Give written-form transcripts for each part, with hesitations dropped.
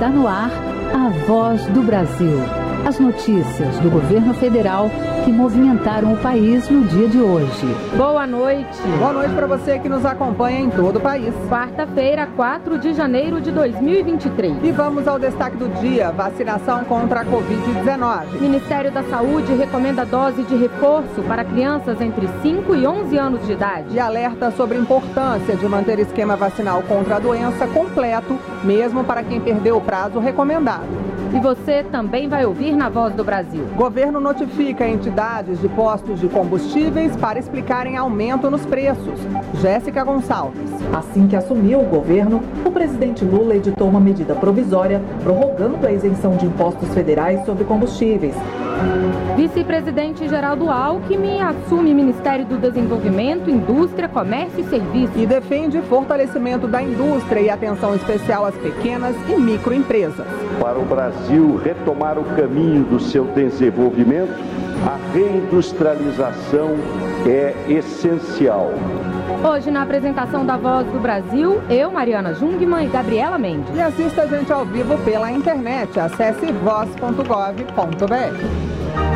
Está no ar a Voz do Brasil. As notícias do governo federal que movimentaram o país no dia de hoje. Boa noite. Boa noite para você que nos acompanha em todo o país. Quarta-feira, 4 de janeiro de 2023. E vamos ao destaque do dia: vacinação contra a Covid-19. Ministério da Saúde recomenda dose de reforço para crianças entre 5 e 11 anos de idade. E alerta sobre a importância de manter esquema vacinal contra a doença completo, mesmo para quem perdeu o prazo recomendado. E você também vai ouvir na Voz do Brasil. Governo notifica entidades de postos de combustíveis para explicarem aumento nos preços. Jéssica Gonçalves. Assim que assumiu o governo, o presidente Lula editou uma medida provisória prorrogando a isenção de impostos federais sobre combustíveis. Vice-presidente Geraldo Alckmin assume Ministério do Desenvolvimento, Indústria, Comércio e Serviços. E defende fortalecimento da indústria e atenção especial às pequenas e microempresas. Para o Brasil retomar o caminho do seu desenvolvimento, a reindustrialização é essencial. Hoje, na apresentação da Voz do Brasil, eu, Mariana Jungmann e Gabriela Mendes. E assista a gente ao vivo pela internet. Acesse voz.gov.br.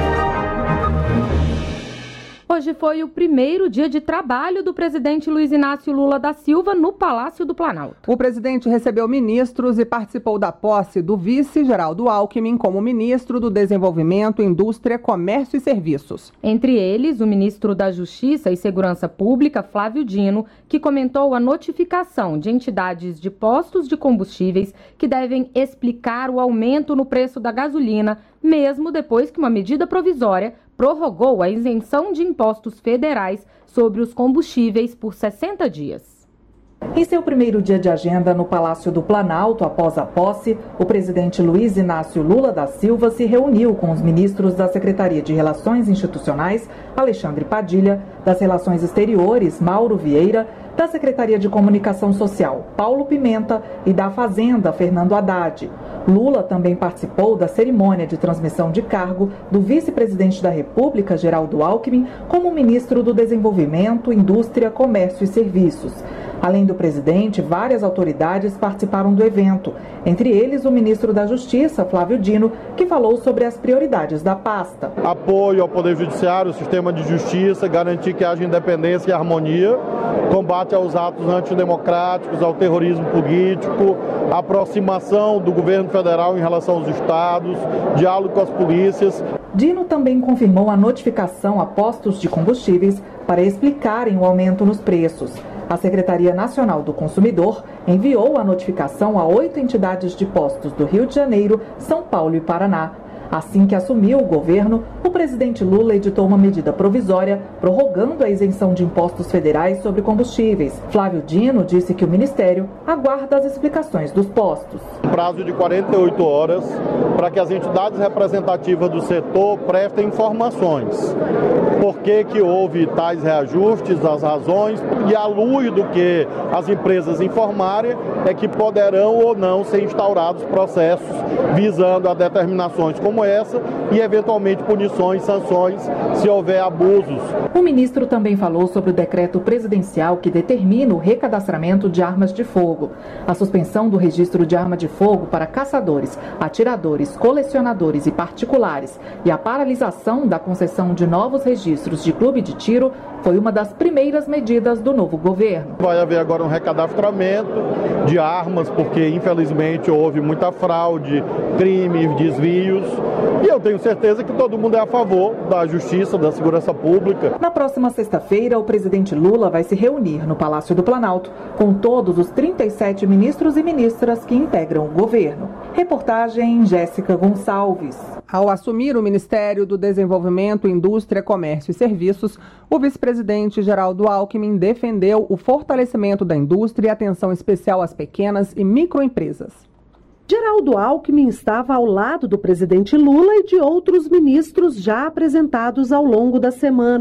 Hoje foi o primeiro dia de trabalho do presidente Luiz Inácio Lula da Silva no Palácio do Planalto. O presidente recebeu ministros e participou da posse do vice Geraldo Alckmin como ministro do Desenvolvimento, Indústria, Comércio e Serviços. Entre eles, o ministro da Justiça e Segurança Pública, Flávio Dino, que comentou a notificação de entidades de postos de combustíveis que devem explicar o aumento no preço da gasolina, mesmo depois que uma medida provisória prorrogou a isenção de impostos federais sobre os combustíveis por 60 dias. Em seu primeiro dia de agenda no Palácio do Planalto, após a posse, o presidente Luiz Inácio Lula da Silva se reuniu com os ministros da Secretaria de Relações Institucionais, Alexandre Padilha, das Relações Exteriores, Mauro Vieira, da Secretaria de Comunicação Social, Paulo Pimenta, e da Fazenda, Fernando Haddad. Lula também participou da cerimônia de transmissão de cargo do vice-presidente da República, Geraldo Alckmin, como ministro do Desenvolvimento, Indústria, Comércio e Serviços. Além do presidente, várias autoridades participaram do evento, entre eles o ministro da Justiça, Flávio Dino, que falou sobre as prioridades da pasta. Apoio ao Poder Judiciário, o sistema de justiça, garantir que haja independência e harmonia, combate aos atos antidemocráticos, ao terrorismo político, aproximação do governo federal em relação aos estados, diálogo com as polícias. Dino também confirmou a notificação a postos de combustíveis para explicarem o aumento nos preços. A Secretaria Nacional do Consumidor enviou a notificação a 8 entidades de postos do Rio de Janeiro, São Paulo e Paraná. Assim que assumiu o governo, o presidente Lula editou uma medida provisória prorrogando a isenção de impostos federais sobre combustíveis. Flávio Dino disse que o Ministério aguarda as explicações dos postos. Prazo de 48 horas para que as entidades representativas do setor prestem informações. Por que houve tais reajustes, as razões, e à luz do que as empresas informarem é que poderão ou não ser instaurados processos visando a determinações como essa e eventualmente punições, sanções, se houver abusos. O ministro também falou sobre o decreto presidencial que determina o recadastramento de armas de fogo, a suspensão do registro de arma de fogo para caçadores, atiradores, colecionadores e particulares e a paralisação da concessão de novos registros de clube de tiro foi uma das primeiras medidas do novo governo. Vai haver agora um recadastramento de armas, porque infelizmente houve muita fraude, crimes, desvios, e eu tenho certeza que todo mundo é a favor da justiça, da segurança pública. Na próxima sexta-feira, o presidente Lula vai se reunir no Palácio do Planalto com todos os 37 ministros e ministras que integram o governo. Reportagem Jéssica Gonçalves. Ao assumir o Ministério do Desenvolvimento, Indústria, Comércio e Serviços, o vice-presidente Geraldo Alckmin defendeu o fortalecimento da indústria e atenção especial às pequenas e microempresas. Geraldo Alckmin estava ao lado do presidente Lula e de outros ministros já apresentados ao longo da semana.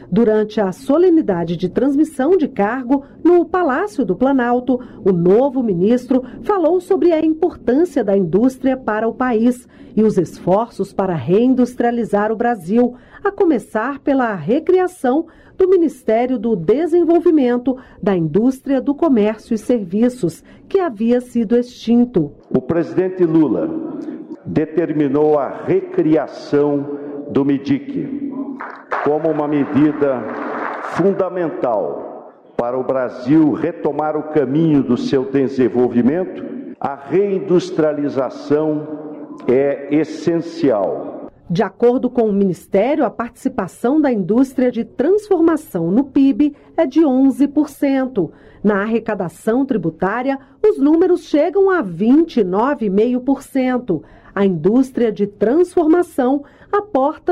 Durante a solenidade de transmissão de cargo no Palácio do Planalto, o novo ministro falou sobre a importância da indústria para o país e os esforços para reindustrializar o Brasil, a começar pela recriação do Ministério do Desenvolvimento, da Indústria, do Comércio e Serviços, que havia sido extinto. O presidente Lula determinou a recriação do MIDIC como uma medida fundamental para o Brasil retomar o caminho do seu desenvolvimento. A reindustrialização é essencial. De acordo com o Ministério, a participação da indústria de transformação no PIB é de 11%. Na arrecadação tributária, os números chegam a 29,5%. A indústria de transformação aporta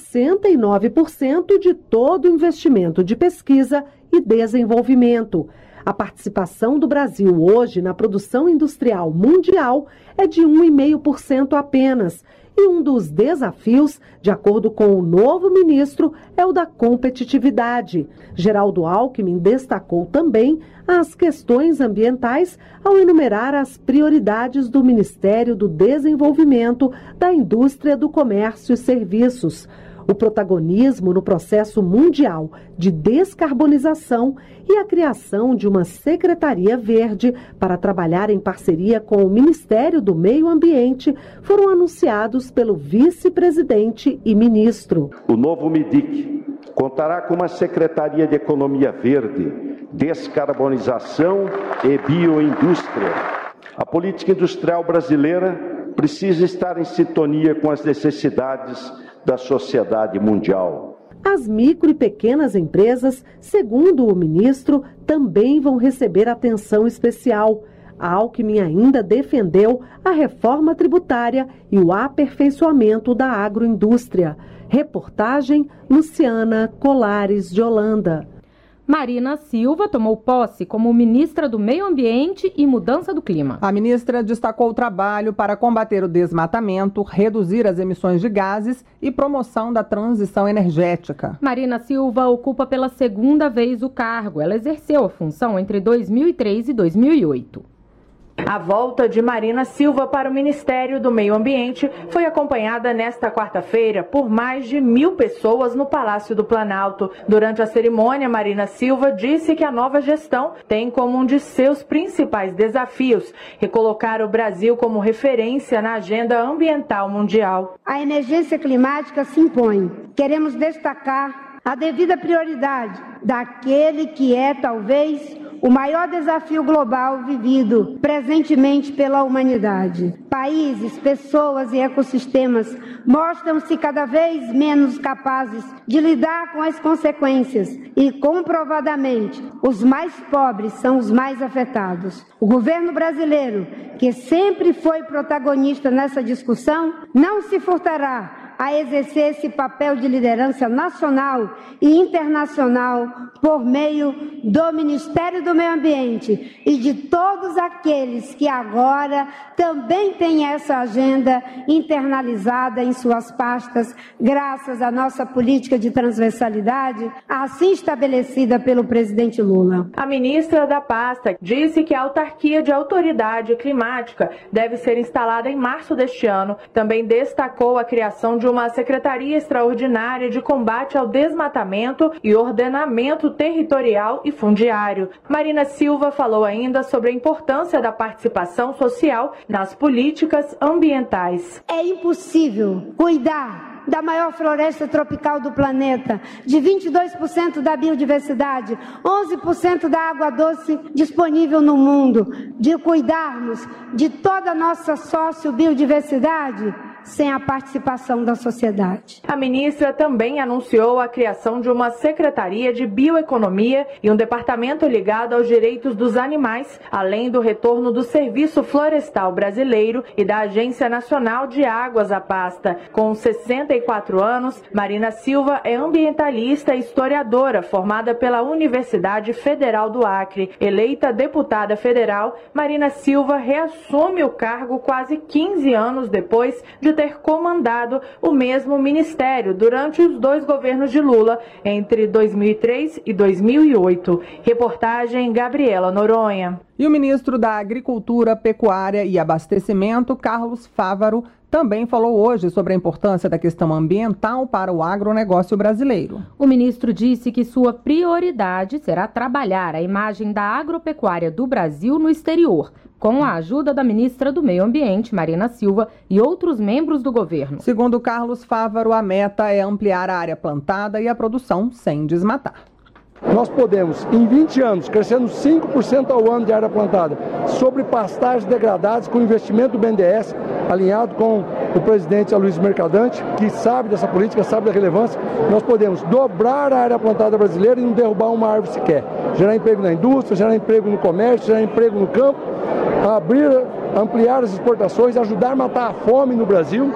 69% de todo o investimento de pesquisa e desenvolvimento. A participação do Brasil hoje na produção industrial mundial é de 1,5% apenas. E um dos desafios, de acordo com o novo ministro, é o da competitividade. Geraldo Alckmin destacou também as questões ambientais ao enumerar as prioridades do Ministério do Desenvolvimento, da Indústria, do Comércio e Serviços. O protagonismo no processo mundial de descarbonização e a criação de uma Secretaria Verde para trabalhar em parceria com o Ministério do Meio Ambiente foram anunciados pelo vice-presidente e ministro. O novo MIDIC contará com uma Secretaria de Economia Verde, Descarbonização e Bioindústria. A política industrial brasileira precisa estar em sintonia com as necessidades da sociedade mundial. As micro e pequenas empresas, segundo o ministro, também vão receber atenção especial. Alckmin ainda defendeu a reforma tributária e o aperfeiçoamento da agroindústria. Reportagem Luciana Colares de Holanda. Marina Silva tomou posse como ministra do Meio Ambiente e Mudança do Clima. A ministra destacou o trabalho para combater o desmatamento, reduzir as emissões de gases e promoção da transição energética. Marina Silva ocupa pela segunda vez o cargo. Ela exerceu a função entre 2003 e 2008. A volta de Marina Silva para o Ministério do Meio Ambiente foi acompanhada nesta quarta-feira por mais de 1.000 pessoas no Palácio do Planalto. Durante a cerimônia, Marina Silva disse que a nova gestão tem como um de seus principais desafios recolocar o Brasil como referência na agenda ambiental mundial. A emergência climática se impõe. Queremos destacar a devida prioridade daquele que é, talvez, o maior desafio global vivido presentemente pela humanidade. Países, pessoas e ecossistemas mostram-se cada vez menos capazes de lidar com as consequências e, comprovadamente, os mais pobres são os mais afetados. O governo brasileiro, que sempre foi protagonista nessa discussão, não se furtará a exercer esse papel de liderança nacional e internacional por meio do Ministério do Meio Ambiente e de todos aqueles que agora também têm essa agenda internalizada em suas pastas, graças à nossa política de transversalidade, assim estabelecida pelo presidente Lula. A ministra da pasta disse que a autarquia de autoridade climática deve ser instalada em março deste ano. Também destacou a criação de uma Secretaria Extraordinária de Combate ao Desmatamento e Ordenamento Territorial e Fundiário. Marina Silva falou ainda sobre a importância da participação social nas políticas ambientais. É impossível cuidar da maior floresta tropical do planeta, de 22% da biodiversidade, 11% da água doce disponível no mundo, de cuidarmos de toda a nossa sociobiodiversidade, sem a participação da sociedade. A ministra também anunciou a criação de uma Secretaria de Bioeconomia e um departamento ligado aos direitos dos animais, além do retorno do Serviço Florestal Brasileiro e da Agência Nacional de Águas à pasta. Com 64 anos, Marina Silva é ambientalista e historiadora formada pela Universidade Federal do Acre. Eleita deputada federal, Marina Silva reassume o cargo quase 15 anos depois de ter comandado o mesmo ministério durante os 2 governos de Lula, entre 2003 e 2008. Reportagem Gabriela Noronha. E o ministro da Agricultura, Pecuária e Abastecimento, Carlos Fávaro, também falou hoje sobre a importância da questão ambiental para o agronegócio brasileiro. O ministro disse que sua prioridade será trabalhar a imagem da agropecuária do Brasil no exterior, com a ajuda da ministra do Meio Ambiente, Marina Silva, e outros membros do governo. Segundo Carlos Fávaro, a meta é ampliar a área plantada e a produção sem desmatar. Nós podemos, em 20 anos, crescendo 5% ao ano de área plantada, sobre pastagens degradadas, com investimento do BNDES, alinhado com o presidente Aloysio Mercadante, que sabe dessa política, sabe da relevância, nós podemos dobrar a área plantada brasileira e não derrubar uma árvore sequer. Gerar emprego na indústria, gerar emprego no comércio, gerar emprego no campo, ampliar as exportações, ajudar a matar a fome no Brasil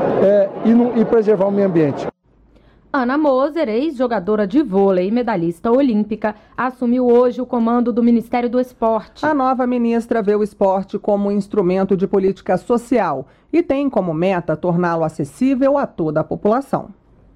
e preservar o meio ambiente. Ana Moser, ex-jogadora de vôlei e medalhista olímpica, assumiu hoje o comando do Ministério do Esporte. A nova ministra vê o esporte como um instrumento de política social e tem como meta torná-lo acessível a toda a população.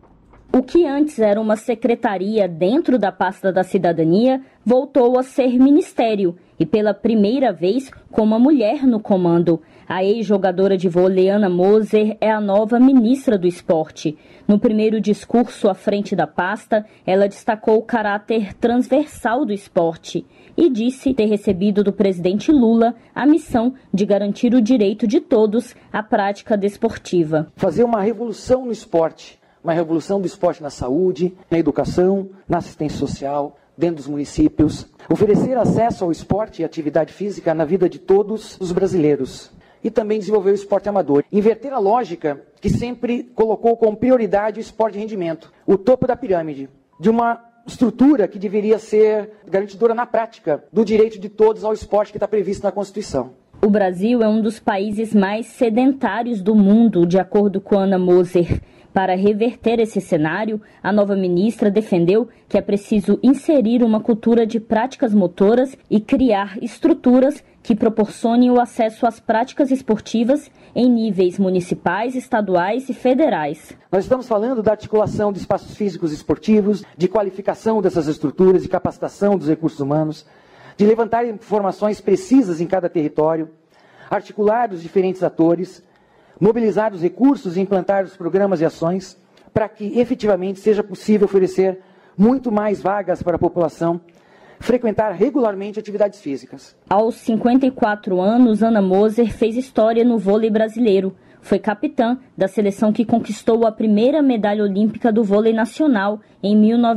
O que antes era uma secretaria dentro da pasta da cidadania voltou a ser ministério e pela primeira vez com uma mulher no comando. A ex-jogadora de vôlei Ana Moser é a nova ministra do esporte. No primeiro discurso à frente da pasta, ela destacou o caráter transversal do esporte e disse ter recebido do presidente Lula a missão de garantir o direito de todos à prática desportiva. Fazer uma revolução no esporte, uma revolução do esporte na saúde, na educação, na assistência social, dentro dos municípios. Oferecer acesso ao esporte e atividade física na vida de todos os brasileiros. E também desenvolver o esporte amador. Inverter a lógica que sempre colocou como prioridade o esporte de rendimento. O topo da pirâmide de uma estrutura que deveria ser garantidora na prática do direito de todos ao esporte que está previsto na Constituição. O Brasil é um dos países mais sedentários do mundo, de acordo com Ana Moser. Para reverter esse cenário, a nova ministra defendeu que é preciso inserir uma cultura de práticas motoras e criar estruturas que proporcionem o acesso às práticas esportivas em níveis municipais, estaduais e federais. Nós estamos falando da articulação de espaços físicos esportivos, de qualificação dessas estruturas, de capacitação dos recursos humanos, de levantar informações precisas em cada território, articular os diferentes atores, mobilizar os recursos e implantar os programas e ações para que efetivamente seja possível oferecer muito mais vagas para a população frequentar regularmente atividades físicas. Aos 54 anos, Ana Moser fez história no vôlei brasileiro. Foi capitã da seleção que conquistou a primeira medalha olímpica do vôlei nacional em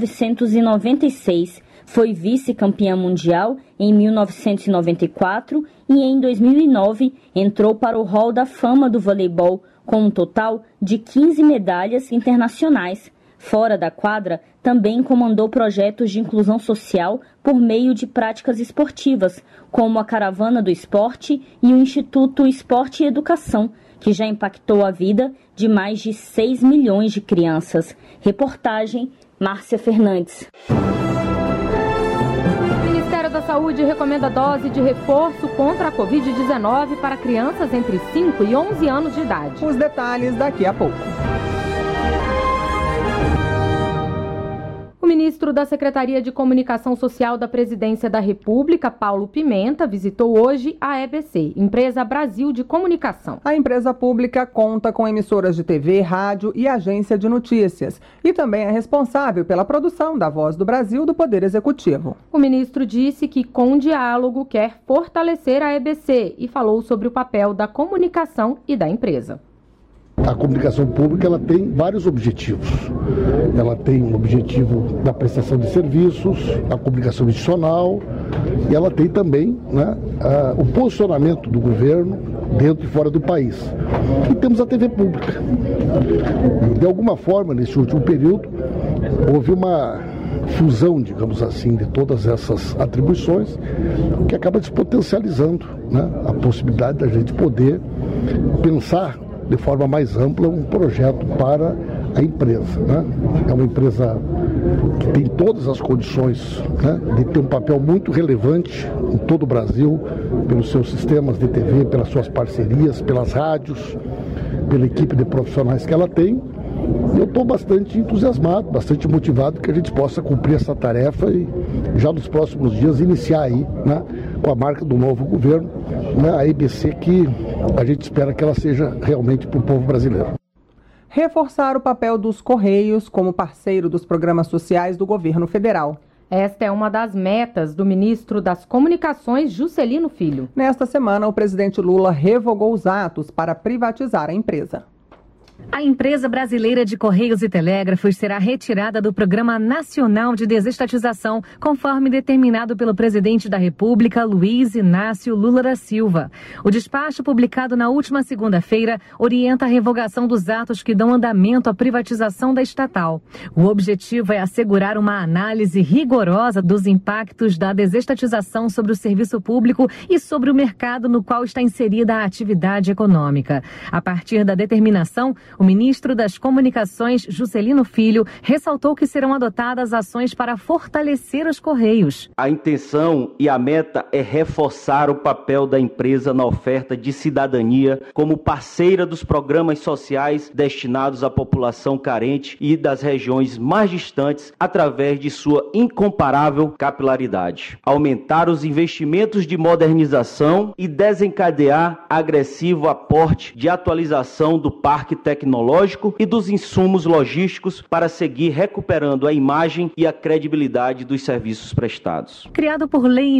1996. Foi vice-campeã mundial em 1994 e em 2009 entrou para o Hall da Fama do voleibol com um total de 15 medalhas internacionais. Fora da quadra, também comandou projetos de inclusão social por meio de práticas esportivas, como a Caravana do Esporte e o Instituto Esporte e Educação, que já impactou a vida de mais de 6 milhões de crianças. Reportagem, Márcia Fernandes. O Ministério da Saúde recomenda dose de reforço contra a Covid-19 para crianças entre 5 e 11 anos de idade. Os detalhes daqui a pouco. O ministro da Secretaria de Comunicação Social da Presidência da República, Paulo Pimenta, visitou hoje a EBC, Empresa Brasil de Comunicação. A empresa pública conta com emissoras de TV, rádio e agência de notícias e também é responsável pela produção da Voz do Brasil do Poder Executivo. O ministro disse que, com diálogo, quer fortalecer a EBC e falou sobre o papel da comunicação e da empresa. A comunicação pública ela tem vários objetivos. Ela tem um objetivo da prestação de serviços, a comunicação institucional, e ela tem também, né, o posicionamento do governo dentro e fora do país. E temos a TV pública. De alguma forma, nesse último período, houve uma fusão, digamos assim, de todas essas atribuições, que acaba despotencializando, né, a possibilidade da gente poder pensar de forma mais ampla um projeto para a empresa, né? É uma empresa que tem todas as condições, né, de ter um papel muito relevante em todo o Brasil, pelos seus sistemas de TV, pelas suas parcerias, pelas rádios, pela equipe de profissionais que ela tem. Eu estou bastante entusiasmado, bastante motivado que a gente possa cumprir essa tarefa e já nos próximos dias iniciar aí, né, com a marca do novo governo, né, a EBC, que a gente espera que ela seja realmente para o povo brasileiro. Reforçar o papel dos Correios como parceiro dos programas sociais do governo federal. Esta é uma das metas do ministro das Comunicações, Juscelino Filho. Nesta semana, o presidente Lula revogou os atos para privatizar a empresa. A empresa brasileira de Correios e Telégrafos será retirada do Programa Nacional de Desestatização, conforme determinado pelo presidente da República, Luiz Inácio Lula da Silva. O despacho publicado na última segunda-feira orienta a revogação dos atos que dão andamento à privatização da estatal. O objetivo é assegurar uma análise rigorosa dos impactos da desestatização sobre o serviço público e sobre o mercado no qual está inserida a atividade econômica. A partir da determinação, o ministro das Comunicações, Juscelino Filho, ressaltou que serão adotadas ações para fortalecer os Correios. A intenção e a meta é reforçar o papel da empresa na oferta de cidadania como parceira dos programas sociais destinados à população carente e das regiões mais distantes através de sua incomparável capilaridade. Aumentar os investimentos de modernização e desencadear agressivo aporte de atualização do parque tecnológico e dos insumos logísticos para seguir recuperando a imagem e a credibilidade dos serviços prestados. Criado por lei em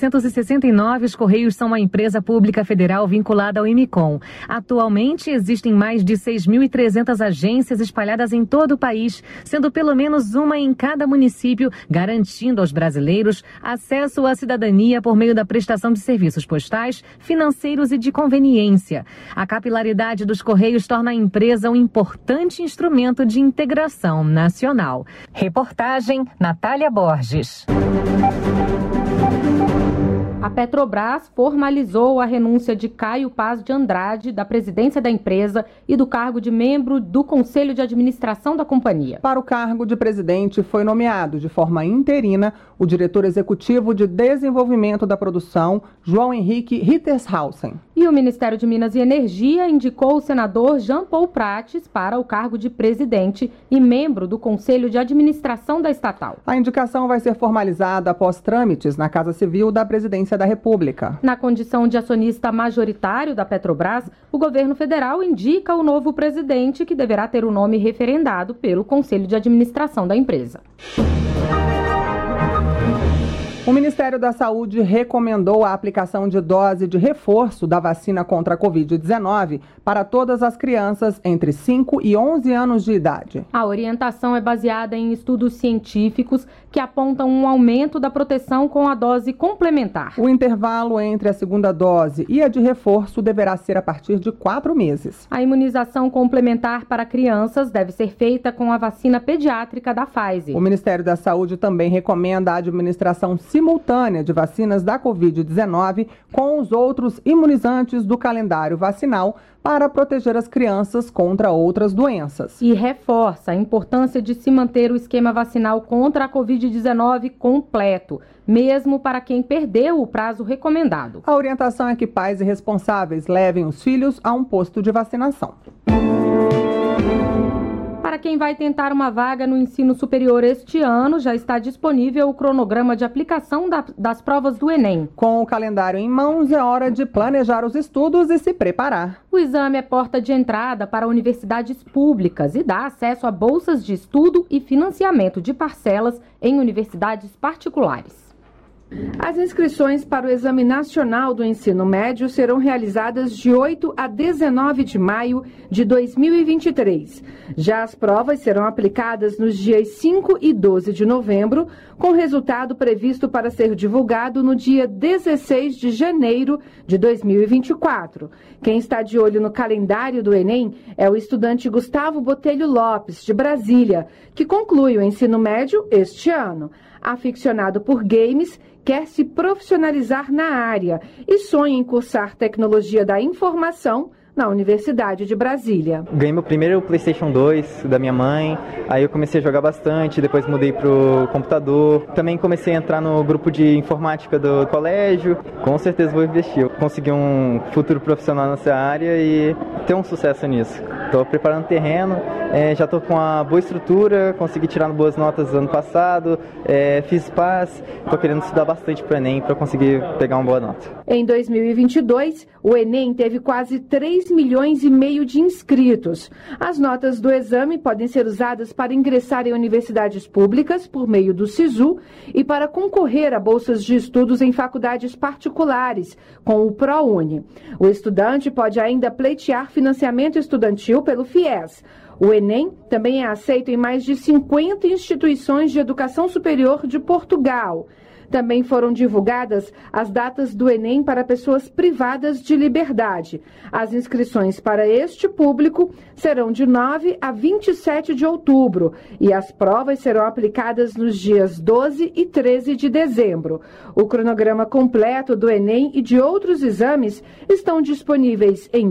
1969, os Correios são uma empresa pública federal vinculada ao IMICOM. Atualmente, existem mais de 6.300 agências espalhadas em todo o país, sendo pelo menos uma em cada município, garantindo aos brasileiros acesso à cidadania por meio da prestação de serviços postais, financeiros e de conveniência. A capilaridade dos Correios torna a empresa um importante instrumento de integração nacional. Reportagem Natália Borges. A Petrobras formalizou a renúncia de Caio Paz de Andrade da presidência da empresa e do cargo de membro do Conselho de Administração da companhia. Para o cargo de presidente foi nomeado de forma interina o diretor executivo de desenvolvimento da produção, João Henrique Rittershausen. E o Ministério de Minas e Energia indicou o senador Jean Paul Prates para o cargo de presidente e membro do Conselho de Administração da estatal. A indicação vai ser formalizada após trâmites na Casa Civil da Presidência da República. Na condição de acionista majoritário da Petrobras, o governo federal indica o novo presidente, que deverá ter o nome referendado pelo Conselho de Administração da empresa. O Ministério da Saúde recomendou a aplicação de dose de reforço da vacina contra a Covid-19 para todas as crianças entre 5 e 11 anos de idade. A orientação é baseada em estudos científicos que apontam um aumento da proteção com a dose complementar. O intervalo entre a segunda dose e a de reforço deverá ser a partir de 4 meses. A imunização complementar para crianças deve ser feita com a vacina pediátrica da Pfizer. O Ministério da Saúde também recomenda a administração simultânea de vacinas da Covid-19 com os outros imunizantes do calendário vacinal para proteger as crianças contra outras doenças. E reforça a importância de se manter o esquema vacinal contra a Covid-19 completo, mesmo para quem perdeu o prazo recomendado. A orientação é que pais e responsáveis levem os filhos a um posto de vacinação. Para quem vai tentar uma vaga no ensino superior este ano, já está disponível o cronograma de aplicação das provas do Enem. Com o calendário em mãos, é hora de planejar os estudos e se preparar. O exame é porta de entrada para universidades públicas e dá acesso a bolsas de estudo e financiamento de parcelas em universidades particulares. As inscrições para o Exame Nacional do Ensino Médio serão realizadas de 8 a 19 de maio de 2023. Já as provas serão aplicadas nos dias 5 e 12 de novembro, com resultado previsto para ser divulgado no dia 16 de janeiro de 2024. Quem está de olho no calendário do Enem é o estudante Gustavo Botelho Lopes, de Brasília, que conclui o ensino médio este ano. Aficionado por games, quer se profissionalizar na área e sonha em cursar tecnologia da informação na Universidade de Brasília. Ganhei meu primeiro PlayStation 2 da minha mãe, aí eu comecei a jogar bastante, depois mudei pro computador. Também comecei a entrar no grupo de informática do colégio. Com certeza vou investir. Consegui um futuro profissional nessa área e ter um sucesso nisso. Estou preparando terreno, já estou com uma boa estrutura, consegui tirar boas notas ano passado, fiz PAS, estou querendo estudar bastante para o Enem para conseguir pegar uma boa nota. Em 2022, o Enem teve quase 3,5 milhões de inscritos. As notas do exame podem ser usadas para ingressar em universidades públicas por meio do SISU e para concorrer a bolsas de estudos em faculdades particulares, com o ProUni. O estudante pode ainda pleitear financiamento estudantil pelo FIES. O Enem também é aceito em mais de 50 instituições de educação superior de Portugal. Também foram divulgadas as datas do Enem para pessoas privadas de liberdade. As inscrições para este público serão de 9 a 27 de outubro e as provas serão aplicadas nos dias 12 e 13 de dezembro. O cronograma completo do Enem e de outros exames estão disponíveis em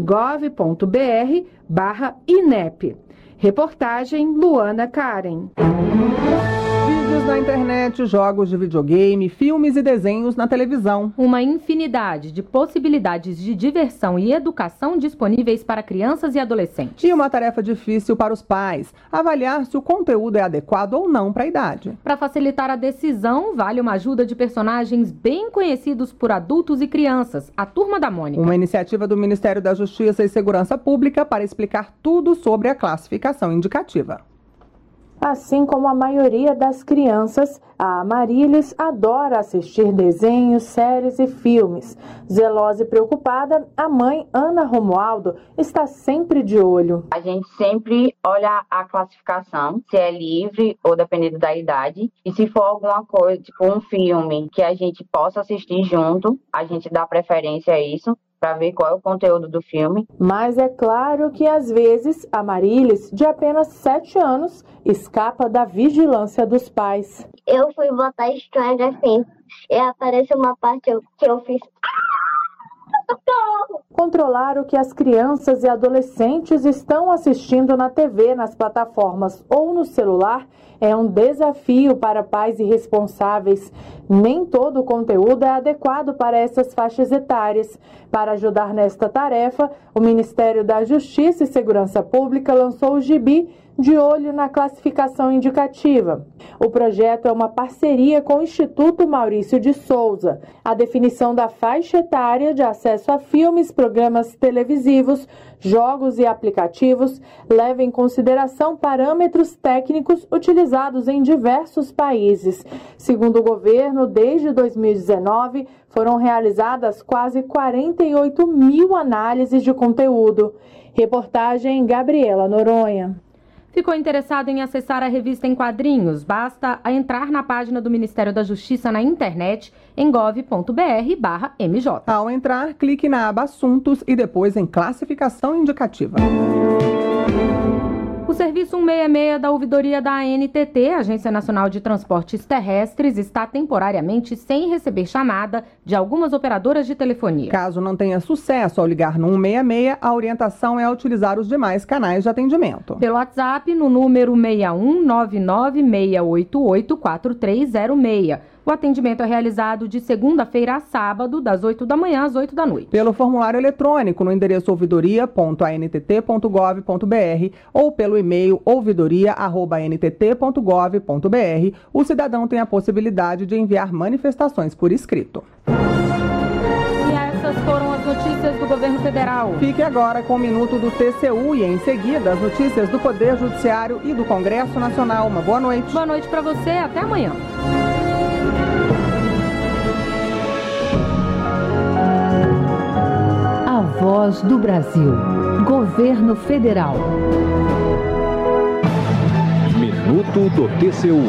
gov.br/INEP. Reportagem Luana Karen. Vídeos na internet, jogos de videogame, filmes e desenhos na televisão. Uma infinidade de possibilidades de diversão e educação disponíveis para crianças e adolescentes. E uma tarefa difícil para os pais, avaliar se o conteúdo é adequado ou não para a idade. Para facilitar a decisão, vale uma ajuda de personagens bem conhecidos por adultos e crianças, a Turma da Mônica. Uma iniciativa do Ministério da Justiça e Segurança Pública para explicar tudo sobre a classificação indicativa. Assim como a maioria das crianças, a Amarílis adora assistir desenhos, séries e filmes. Zelosa e preocupada, a mãe, Ana Romualdo, está sempre de olho. A gente sempre olha a classificação, se é livre ou dependendo da idade. E se for alguma coisa, tipo um filme que a gente possa assistir junto, a gente dá preferência a isso, para ver qual é o conteúdo do filme. Mas é claro que às vezes a Amarílis, de apenas 7 anos, escapa da vigilância dos pais. Eu fui botar Stranger Things e apareceu uma parte que eu fiz... Controlar o que as crianças e adolescentes estão assistindo na TV, nas plataformas ou no celular é um desafio para pais irresponsáveis. Nem todo o conteúdo é adequado para essas faixas etárias. Para ajudar nesta tarefa, o Ministério da Justiça e Segurança Pública lançou o gibi De Olho na Classificação Indicativa. O projeto é uma parceria com o Instituto Maurício de Souza. A definição da faixa etária de acesso a filmes, programas televisivos, jogos e aplicativos leva em consideração parâmetros técnicos utilizados em diversos países. Segundo o governo, desde 2019, foram realizadas quase 48 mil análises de conteúdo. Reportagem Gabriela Noronha. Ficou interessado em acessar a revista em quadrinhos? Basta entrar na página do Ministério da Justiça na internet em gov.br/MJ. Ao entrar, clique na aba Assuntos e depois em Classificação Indicativa. O Serviço 166 da ouvidoria da ANTT, Agência Nacional de Transportes Terrestres, está temporariamente sem receber chamada de algumas operadoras de telefonia. Caso não tenha sucesso ao ligar no 166, a orientação é utilizar os demais canais de atendimento. Pelo WhatsApp, no número 61996884306. O atendimento é realizado de segunda-feira a sábado, das 8 da manhã às 8 da noite. Pelo formulário eletrônico no endereço ouvidoria.antt.gov.br ou pelo e-mail ouvidoria@ntt.gov.br, o cidadão tem a possibilidade de enviar manifestações por escrito. E essas foram as notícias do governo federal. Fique agora com o Minuto do TCU e, em seguida, as notícias do Poder Judiciário e do Congresso Nacional. Uma boa noite. Boa noite para você. Até amanhã. A Voz do Brasil. Governo Federal. Minuto do TCU.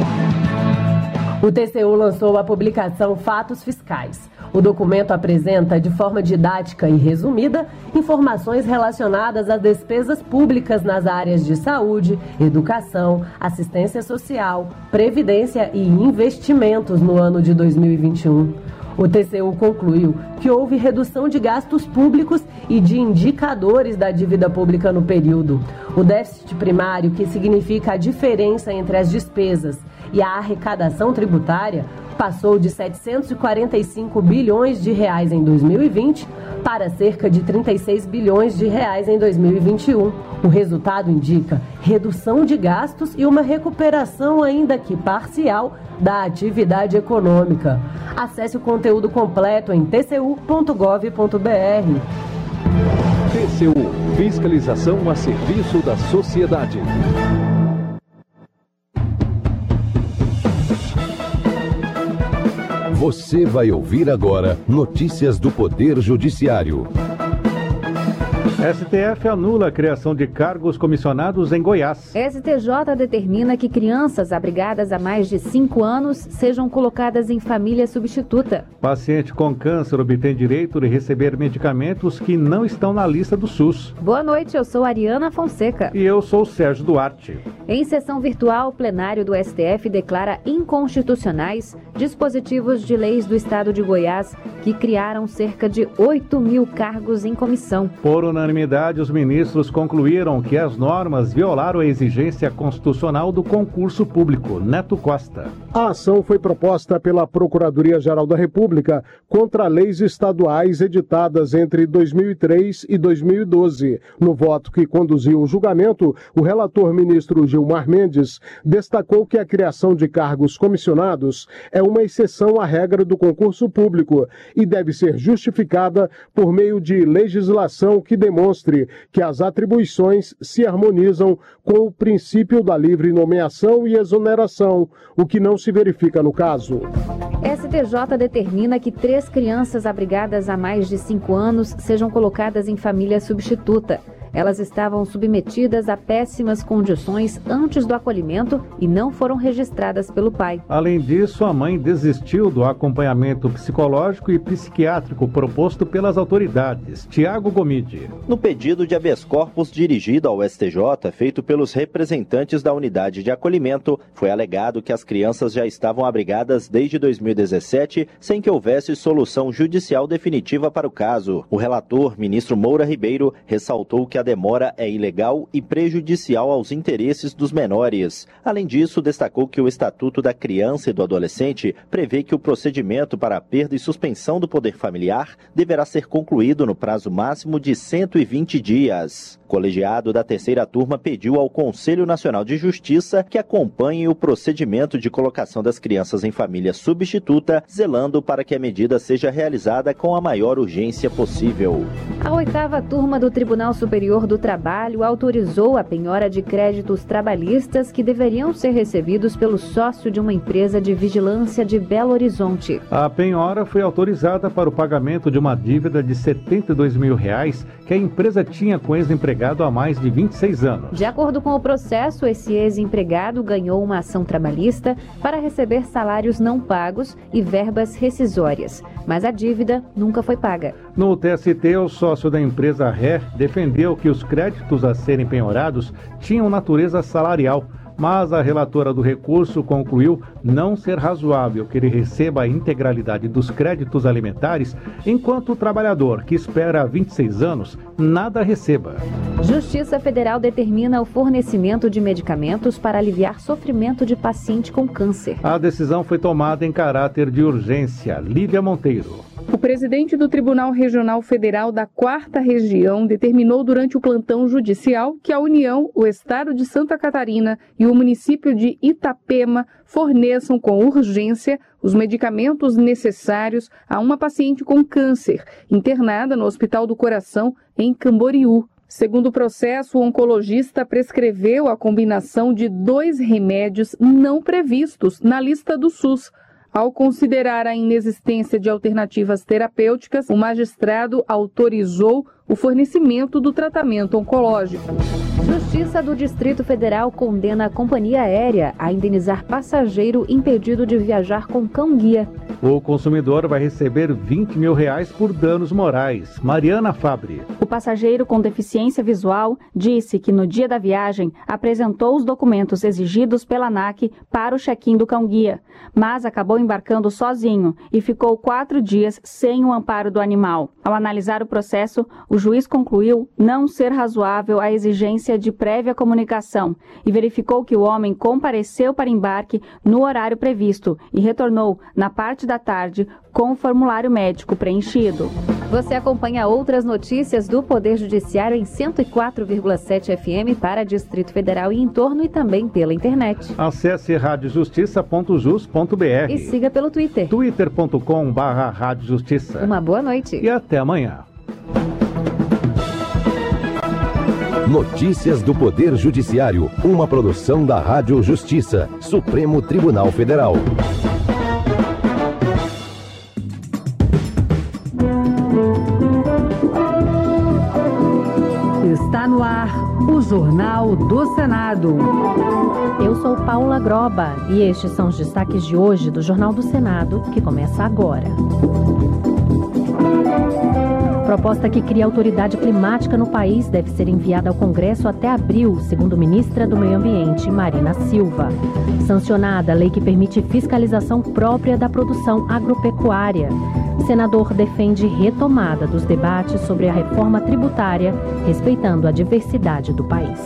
O TCU lançou a publicação Fatos Fiscais. O documento apresenta, de forma didática e resumida, informações relacionadas às despesas públicas nas áreas de saúde, educação, assistência social, previdência e investimentos no ano de 2021. O TCU concluiu que houve redução de gastos públicos e de indicadores da dívida pública no período. O déficit primário, que significa a diferença entre as despesas e a arrecadação tributária, passou de 745 bilhões de reais em 2020 para cerca de 36 bilhões de reais em 2021. O resultado indica redução de gastos e uma recuperação, ainda que parcial, da atividade econômica. Acesse o conteúdo completo em tcu.gov.br. TCU, fiscalização a serviço da sociedade. Você vai ouvir agora notícias do Poder Judiciário. STF anula a criação de cargos comissionados em Goiás. STJ determina que crianças abrigadas há mais de 5 anos sejam colocadas em família substituta. Paciente com câncer obtém direito de receber medicamentos que não estão na lista do SUS. Boa noite, eu sou Ariana Fonseca. E eu sou Sérgio Duarte. Em sessão virtual, o plenário do STF declara inconstitucionais dispositivos de leis do estado de Goiás que criaram cerca de 8 mil cargos em comissão. Por unanimidade, os ministros concluíram que as normas violaram a exigência constitucional do concurso público. Neto Costa. A ação foi proposta pela Procuradoria-Geral da República contra leis estaduais editadas entre 2003 e 2012. No voto que conduziu o julgamento, o relator ministro Gilmar Mendes destacou que a criação de cargos comissionados é uma exceção à regra do concurso público e deve ser justificada por meio de legislação que demonstre que as atribuições se harmonizam com o princípio da livre nomeação e exoneração, o que não se verifica no caso. STJ determina que 3 crianças abrigadas há mais de 5 anos sejam colocadas em família substituta. Elas estavam submetidas a péssimas condições antes do acolhimento e não foram registradas pelo pai. Além disso, a mãe desistiu do acompanhamento psicológico e psiquiátrico proposto pelas autoridades. Tiago Gomide. No pedido de habeas corpus dirigido ao STJ, feito pelos representantes da unidade de acolhimento, foi alegado que as crianças já estavam abrigadas desde 2017, sem que houvesse solução judicial definitiva para o caso. O relator, ministro Moura Ribeiro, ressaltou que a demora é ilegal e prejudicial aos interesses dos menores. Além disso, destacou que o Estatuto da Criança e do Adolescente prevê que o procedimento para a perda e suspensão do poder familiar deverá ser concluído no prazo máximo de 120 dias. O colegiado da terceira turma pediu ao Conselho Nacional de Justiça que acompanhe o procedimento de colocação das crianças em família substituta, zelando para que a medida seja realizada com a maior urgência possível. A 8ª turma do Tribunal Superior do Trabalho autorizou a penhora de créditos trabalhistas que deveriam ser recebidos pelo sócio de uma empresa de vigilância de Belo Horizonte. A penhora foi autorizada para o pagamento de uma dívida de R$ 72 mil que a empresa tinha com o ex-empregado há mais de 26 anos. De acordo com o processo, esse ex-empregado ganhou uma ação trabalhista para receber salários não pagos e verbas rescisórias, mas a dívida nunca foi paga. No TST, o sócio da empresa Ré defendeu que os créditos a serem penhorados tinham natureza salarial, mas a relatora do recurso concluiu não ser razoável que ele receba a integralidade dos créditos alimentares, enquanto o trabalhador, que espera há 26 anos, nada receba. Justiça Federal determina o fornecimento de medicamentos para aliviar sofrimento de paciente com câncer. A decisão foi tomada em caráter de urgência. Lívia Monteiro. O presidente do Tribunal Regional Federal da 4ª Região determinou durante o plantão judicial que a União, o Estado de Santa Catarina e o município de Itapema forneçam com urgência os medicamentos necessários a uma paciente com câncer, internada no Hospital do Coração, em Camboriú. Segundo o processo, o oncologista prescreveu a combinação de 2 remédios não previstos na lista do SUS. Ao considerar a inexistência de alternativas terapêuticas, o magistrado autorizou o fornecimento do tratamento oncológico. Justiça do Distrito Federal condena a companhia aérea a indenizar passageiro impedido de viajar com cão-guia. O consumidor vai receber R$20 mil por danos morais. Mariana Fabre. O passageiro com deficiência visual disse que no dia da viagem apresentou os documentos exigidos pela ANAC para o check-in do cão-guia, mas acabou embarcando sozinho e ficou 4 dias sem o amparo do animal. Ao analisar o processo, o juiz concluiu não ser razoável a exigência de prévia comunicação e verificou que o homem compareceu para embarque no horário previsto e retornou na parte da tarde com o formulário médico preenchido. Você acompanha outras notícias do Poder Judiciário em 104,7 FM para Distrito Federal e entorno e também pela internet. Acesse radiojustiça.jus.br e siga pelo Twitter. twitter.com/radiojustiça. Uma boa noite. E até amanhã. Notícias do Poder Judiciário, uma produção da Rádio Justiça, Supremo Tribunal Federal. Está no ar o Jornal do Senado. Eu sou Paula Groba e estes são os destaques de hoje do Jornal do Senado, que começa agora. Proposta que cria autoridade climática no país deve ser enviada ao Congresso até abril, segundo ministra do Meio Ambiente, Marina Silva. Sancionada a lei que permite fiscalização própria da produção agropecuária. Senador defende retomada dos debates sobre a reforma tributária, respeitando a diversidade do país.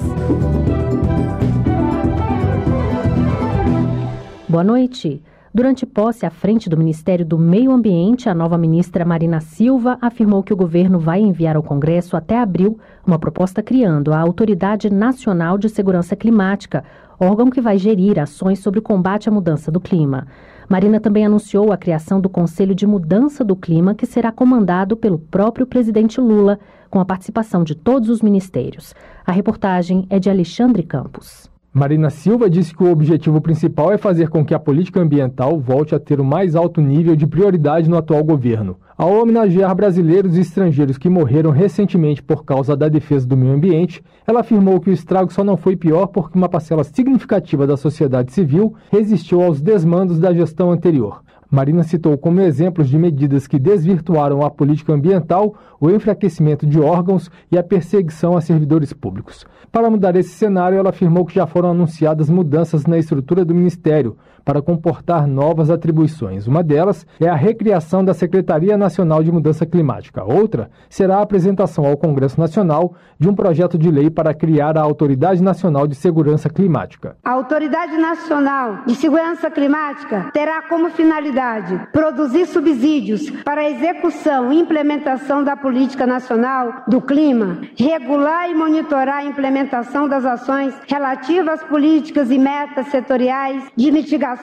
Boa noite. Durante posse à frente do Ministério do Meio Ambiente, a nova ministra Marina Silva afirmou que o governo vai enviar ao Congresso até abril uma proposta criando a Autoridade Nacional de Segurança Climática, órgão que vai gerir ações sobre o combate à mudança do clima. Marina também anunciou a criação do Conselho de Mudança do Clima, que será comandado pelo próprio presidente Lula, com a participação de todos os ministérios. A reportagem é de Alexandre Campos. Marina Silva disse que o objetivo principal é fazer com que a política ambiental volte a ter o mais alto nível de prioridade no atual governo. Ao homenagear brasileiros e estrangeiros que morreram recentemente por causa da defesa do meio ambiente, ela afirmou que o estrago só não foi pior porque uma parcela significativa da sociedade civil resistiu aos desmandos da gestão anterior. Marina citou como exemplos de medidas que desvirtuaram a política ambiental o enfraquecimento de órgãos e a perseguição a servidores públicos. Para mudar esse cenário, ela afirmou que já foram anunciadas mudanças na estrutura do Ministério para comportar novas atribuições. Uma delas é a recriação da Secretaria Nacional de Mudança Climática. Outra será a apresentação ao Congresso Nacional de um projeto de lei para criar a Autoridade Nacional de Segurança Climática. A Autoridade Nacional de Segurança Climática terá como finalidade produzir subsídios para a execução e implementação da Política Nacional do Clima, regular e monitorar a implementação das ações relativas às políticas e metas setoriais de mitigação,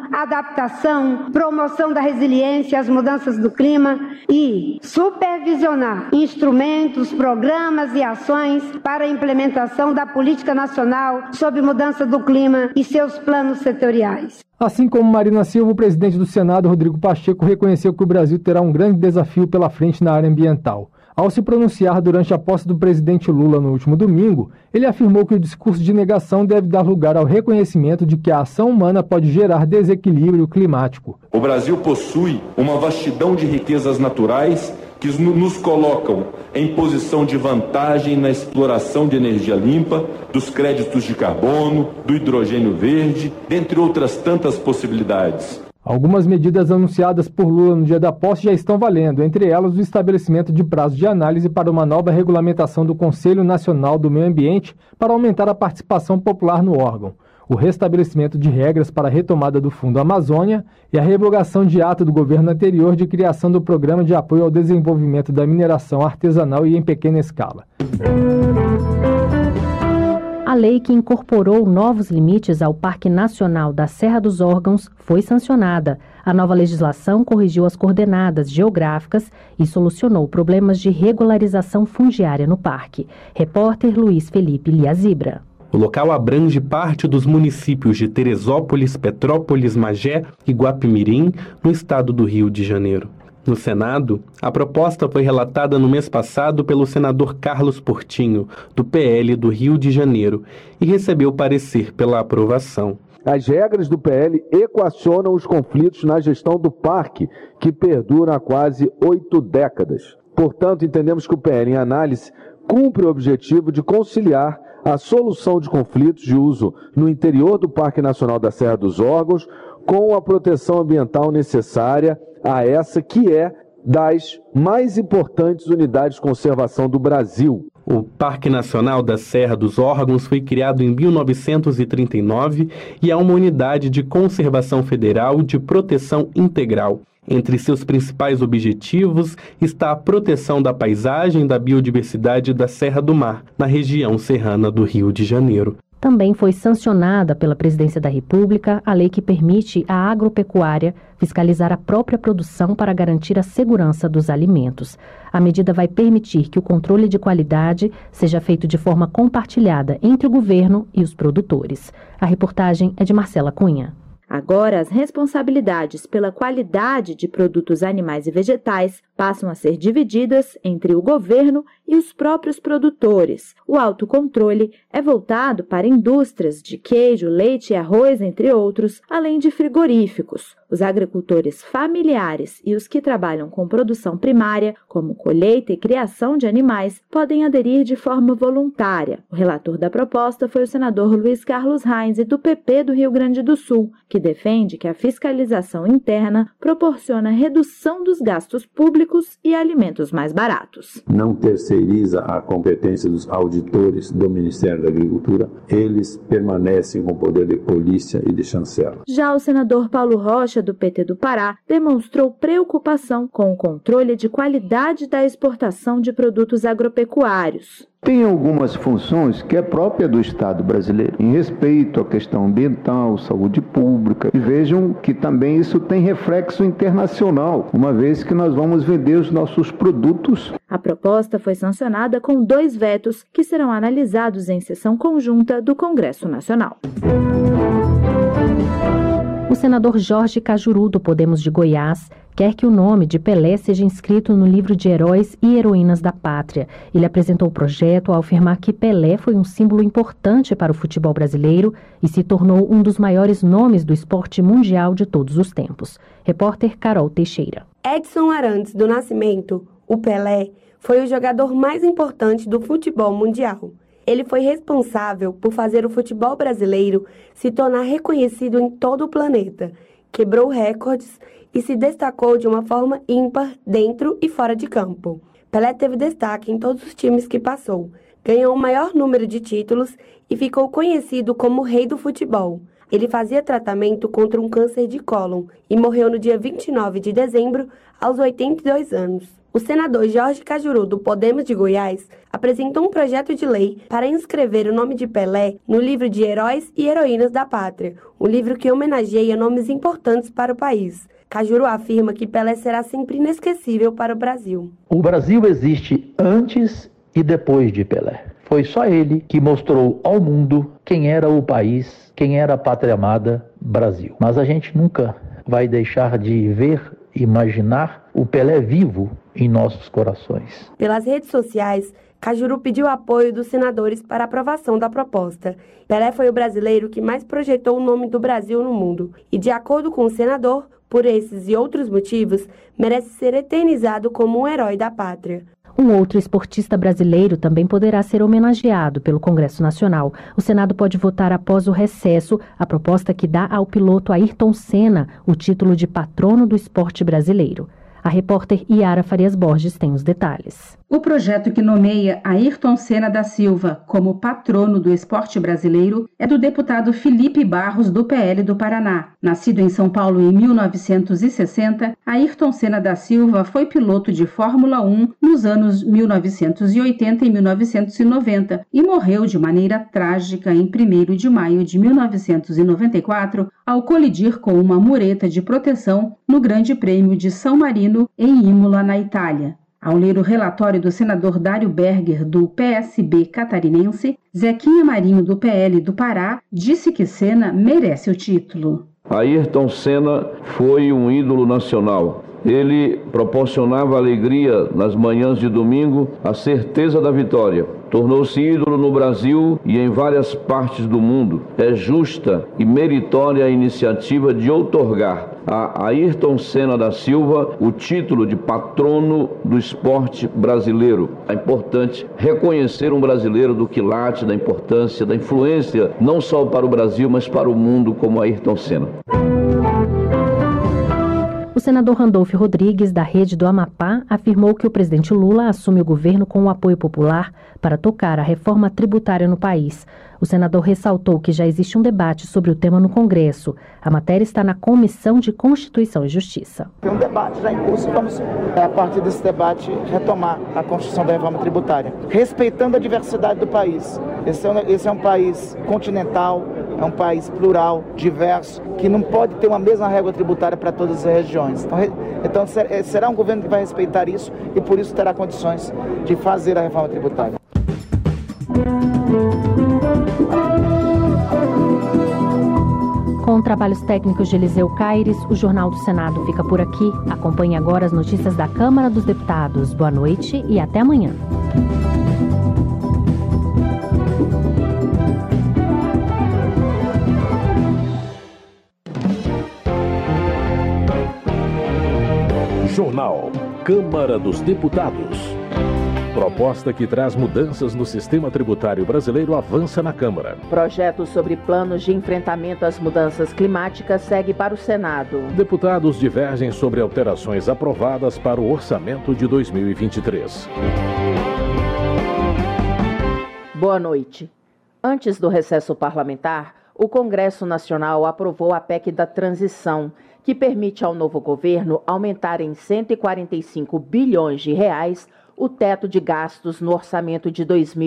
adaptação, promoção da resiliência às mudanças do clima e supervisionar instrumentos, programas e ações para a implementação da Política Nacional sobre Mudança do Clima e seus planos setoriais. Assim como Marina Silva, o presidente do Senado, Rodrigo Pacheco, reconheceu que o Brasil terá um grande desafio pela frente na área ambiental. Ao se pronunciar durante a posse do presidente Lula no último domingo, ele afirmou que o discurso de negação deve dar lugar ao reconhecimento de que a ação humana pode gerar desequilíbrio climático. O Brasil possui uma vastidão de riquezas naturais que nos colocam em posição de vantagem na exploração de energia limpa, dos créditos de carbono, do hidrogênio verde, dentre outras tantas possibilidades. Algumas medidas anunciadas por Lula no dia da posse já estão valendo, entre elas o estabelecimento de prazo de análise para uma nova regulamentação do Conselho Nacional do Meio Ambiente para aumentar a participação popular no órgão, o restabelecimento de regras para a retomada do Fundo Amazônia e a revogação de ato do governo anterior de criação do Programa de Apoio ao Desenvolvimento da Mineração Artesanal e em Pequena Escala. A lei que incorporou novos limites ao Parque Nacional da Serra dos Órgãos foi sancionada. A nova legislação corrigiu as coordenadas geográficas e solucionou problemas de regularização fundiária no parque. Repórter Luiz Felipe Liazibra. O local abrange parte dos municípios de Teresópolis, Petrópolis, Magé e Guapimirim, no estado do Rio de Janeiro. No Senado, a proposta foi relatada no mês passado pelo senador Carlos Portinho, do PL do Rio de Janeiro, e recebeu parecer pela aprovação. As regras do PL equacionam os conflitos na gestão do parque, que perduram há quase 8 décadas. Portanto, entendemos que o PL em análise cumpre o objetivo de conciliar a solução de conflitos de uso no interior do Parque Nacional da Serra dos Órgãos com a proteção ambiental necessária a essa que é das mais importantes unidades de conservação do Brasil. O Parque Nacional da Serra dos Órgãos foi criado em 1939 e é uma unidade de conservação federal de proteção integral. Entre seus principais objetivos está a proteção da paisagem e da biodiversidade da Serra do Mar, na região serrana do Rio de Janeiro. Também foi sancionada pela Presidência da República a lei que permite à agropecuária fiscalizar a própria produção para garantir a segurança dos alimentos. A medida vai permitir que o controle de qualidade seja feito de forma compartilhada entre o governo e os produtores. A reportagem é de Marcela Cunha. Agora, as responsabilidades pela qualidade de produtos animais e vegetais passam a ser divididas entre o governo e os próprios produtores. O autocontrole é voltado para indústrias de queijo, leite e arroz, entre outros, além de frigoríficos. Os agricultores familiares e os que trabalham com produção primária, como colheita e criação de animais, podem aderir de forma voluntária. O relator da proposta foi o senador Luiz Carlos Reins, do PP do Rio Grande do Sul, que defende que a fiscalização interna proporciona redução dos gastos públicos e alimentos mais baratos. Não terceiriza a competência dos auditores do Ministério da Agricultura, eles permanecem com o poder de polícia e de chancela. Já o senador Paulo Rocha, do PT do Pará, demonstrou preocupação com o controle de qualidade da exportação de produtos agropecuários. Tem algumas funções que é própria do Estado brasileiro, em respeito à questão ambiental, saúde pública. E vejam que também isso tem reflexo internacional, uma vez que nós vamos vender os nossos produtos. A proposta foi sancionada com 2 vetos que serão analisados em sessão conjunta do Congresso Nacional. O senador Jorge Cajuru, do Podemos de Goiás, quer que o nome de Pelé seja inscrito no livro de heróis e heroínas da pátria. Ele apresentou o projeto ao afirmar que Pelé foi um símbolo importante para o futebol brasileiro e se tornou um dos maiores nomes do esporte mundial de todos os tempos. Repórter Carol Teixeira. Edson Arantes do Nascimento, o Pelé, foi o jogador mais importante do futebol mundial. Ele foi responsável por fazer o futebol brasileiro se tornar reconhecido em todo o planeta, quebrou recordes e se destacou de uma forma ímpar dentro e fora de campo. Pelé teve destaque em todos os times que passou, ganhou o maior número de títulos e ficou conhecido como o rei do futebol. Ele fazia tratamento contra um câncer de cólon e morreu no dia 29 de dezembro, aos 82 anos. O senador Jorge Cajuru, do Podemos de Goiás, apresentou um projeto de lei para inscrever o nome de Pelé no livro de Heróis e Heroínas da Pátria, um livro que homenageia nomes importantes para o país. Cajuru afirma que Pelé será sempre inesquecível para o Brasil. O Brasil existe antes e depois de Pelé. Foi só ele que mostrou ao mundo quem era o país, quem era a pátria amada Brasil. Mas a gente nunca vai deixar de ver, imaginar o Pelé vivo em nossos corações. Pelas redes sociais, Cajuru pediu apoio dos senadores para a aprovação da proposta. Pelé foi o brasileiro que mais projetou o nome do Brasil no mundo e, de acordo com o senador, por esses e outros motivos, merece ser eternizado como um herói da pátria. Um outro esportista brasileiro também poderá ser homenageado pelo Congresso Nacional. O Senado pode votar após o recesso a proposta que dá ao piloto Ayrton Senna o título de patrono do esporte brasileiro. A repórter Yara Farias Borges tem os detalhes. O projeto que nomeia Ayrton Senna da Silva como patrono do esporte brasileiro é do deputado Felipe Barros, do PL do Paraná. Nascido em São Paulo em 1960, Ayrton Senna da Silva foi piloto de Fórmula 1 nos anos 1980 e 1990 e morreu de maneira trágica em 1º de maio de 1994 ao colidir com uma mureta de proteção no Grande Prêmio de São Marino, em Imola, na Itália. Ao ler o relatório do senador Dário Berger, do PSB catarinense, Zequinha Marinho, do PL do Pará, disse que Senna merece o título. Ayrton Senna foi um ídolo nacional. Ele proporcionava alegria nas manhãs de domingo, a certeza da vitória. Tornou-se ídolo no Brasil e em várias partes do mundo. É justa e meritória a iniciativa de outorgar a Ayrton Senna da Silva o título de patrono do esporte brasileiro. É importante reconhecer um brasileiro do quilate, da importância, da influência, não só para o Brasil, mas para o mundo, como Ayrton Senna. O senador Randolfo Rodrigues, da Rede do Amapá, afirmou que o presidente Lula assume o governo com o apoio popular para tocar a reforma tributária no país. O senador ressaltou que já existe um debate sobre o tema no Congresso. A matéria está na Comissão de Constituição e Justiça. Tem um debate já em curso e vamos, a partir desse debate, retomar a construção da reforma tributária, respeitando a diversidade do país. Esse é um país continental, é um país plural, diverso, que não pode ter uma mesma regra tributária para todas as regiões. Então será um governo que vai respeitar isso e por isso terá condições de fazer a reforma tributária. Com trabalhos técnicos de Eliseu Caires, o Jornal do Senado fica por aqui. Acompanhe agora as notícias da Câmara dos Deputados. Boa noite e até amanhã. Jornal Câmara dos Deputados. Proposta que traz mudanças no sistema tributário brasileiro avança na Câmara. Projeto sobre planos de enfrentamento às mudanças climáticas segue para o Senado. Deputados divergem sobre alterações aprovadas para o orçamento de 2023. Boa noite. Antes do recesso parlamentar, o Congresso Nacional aprovou a PEC da Transição, que permite ao novo governo aumentar em 145 bilhões de reais o teto de gastos no orçamento de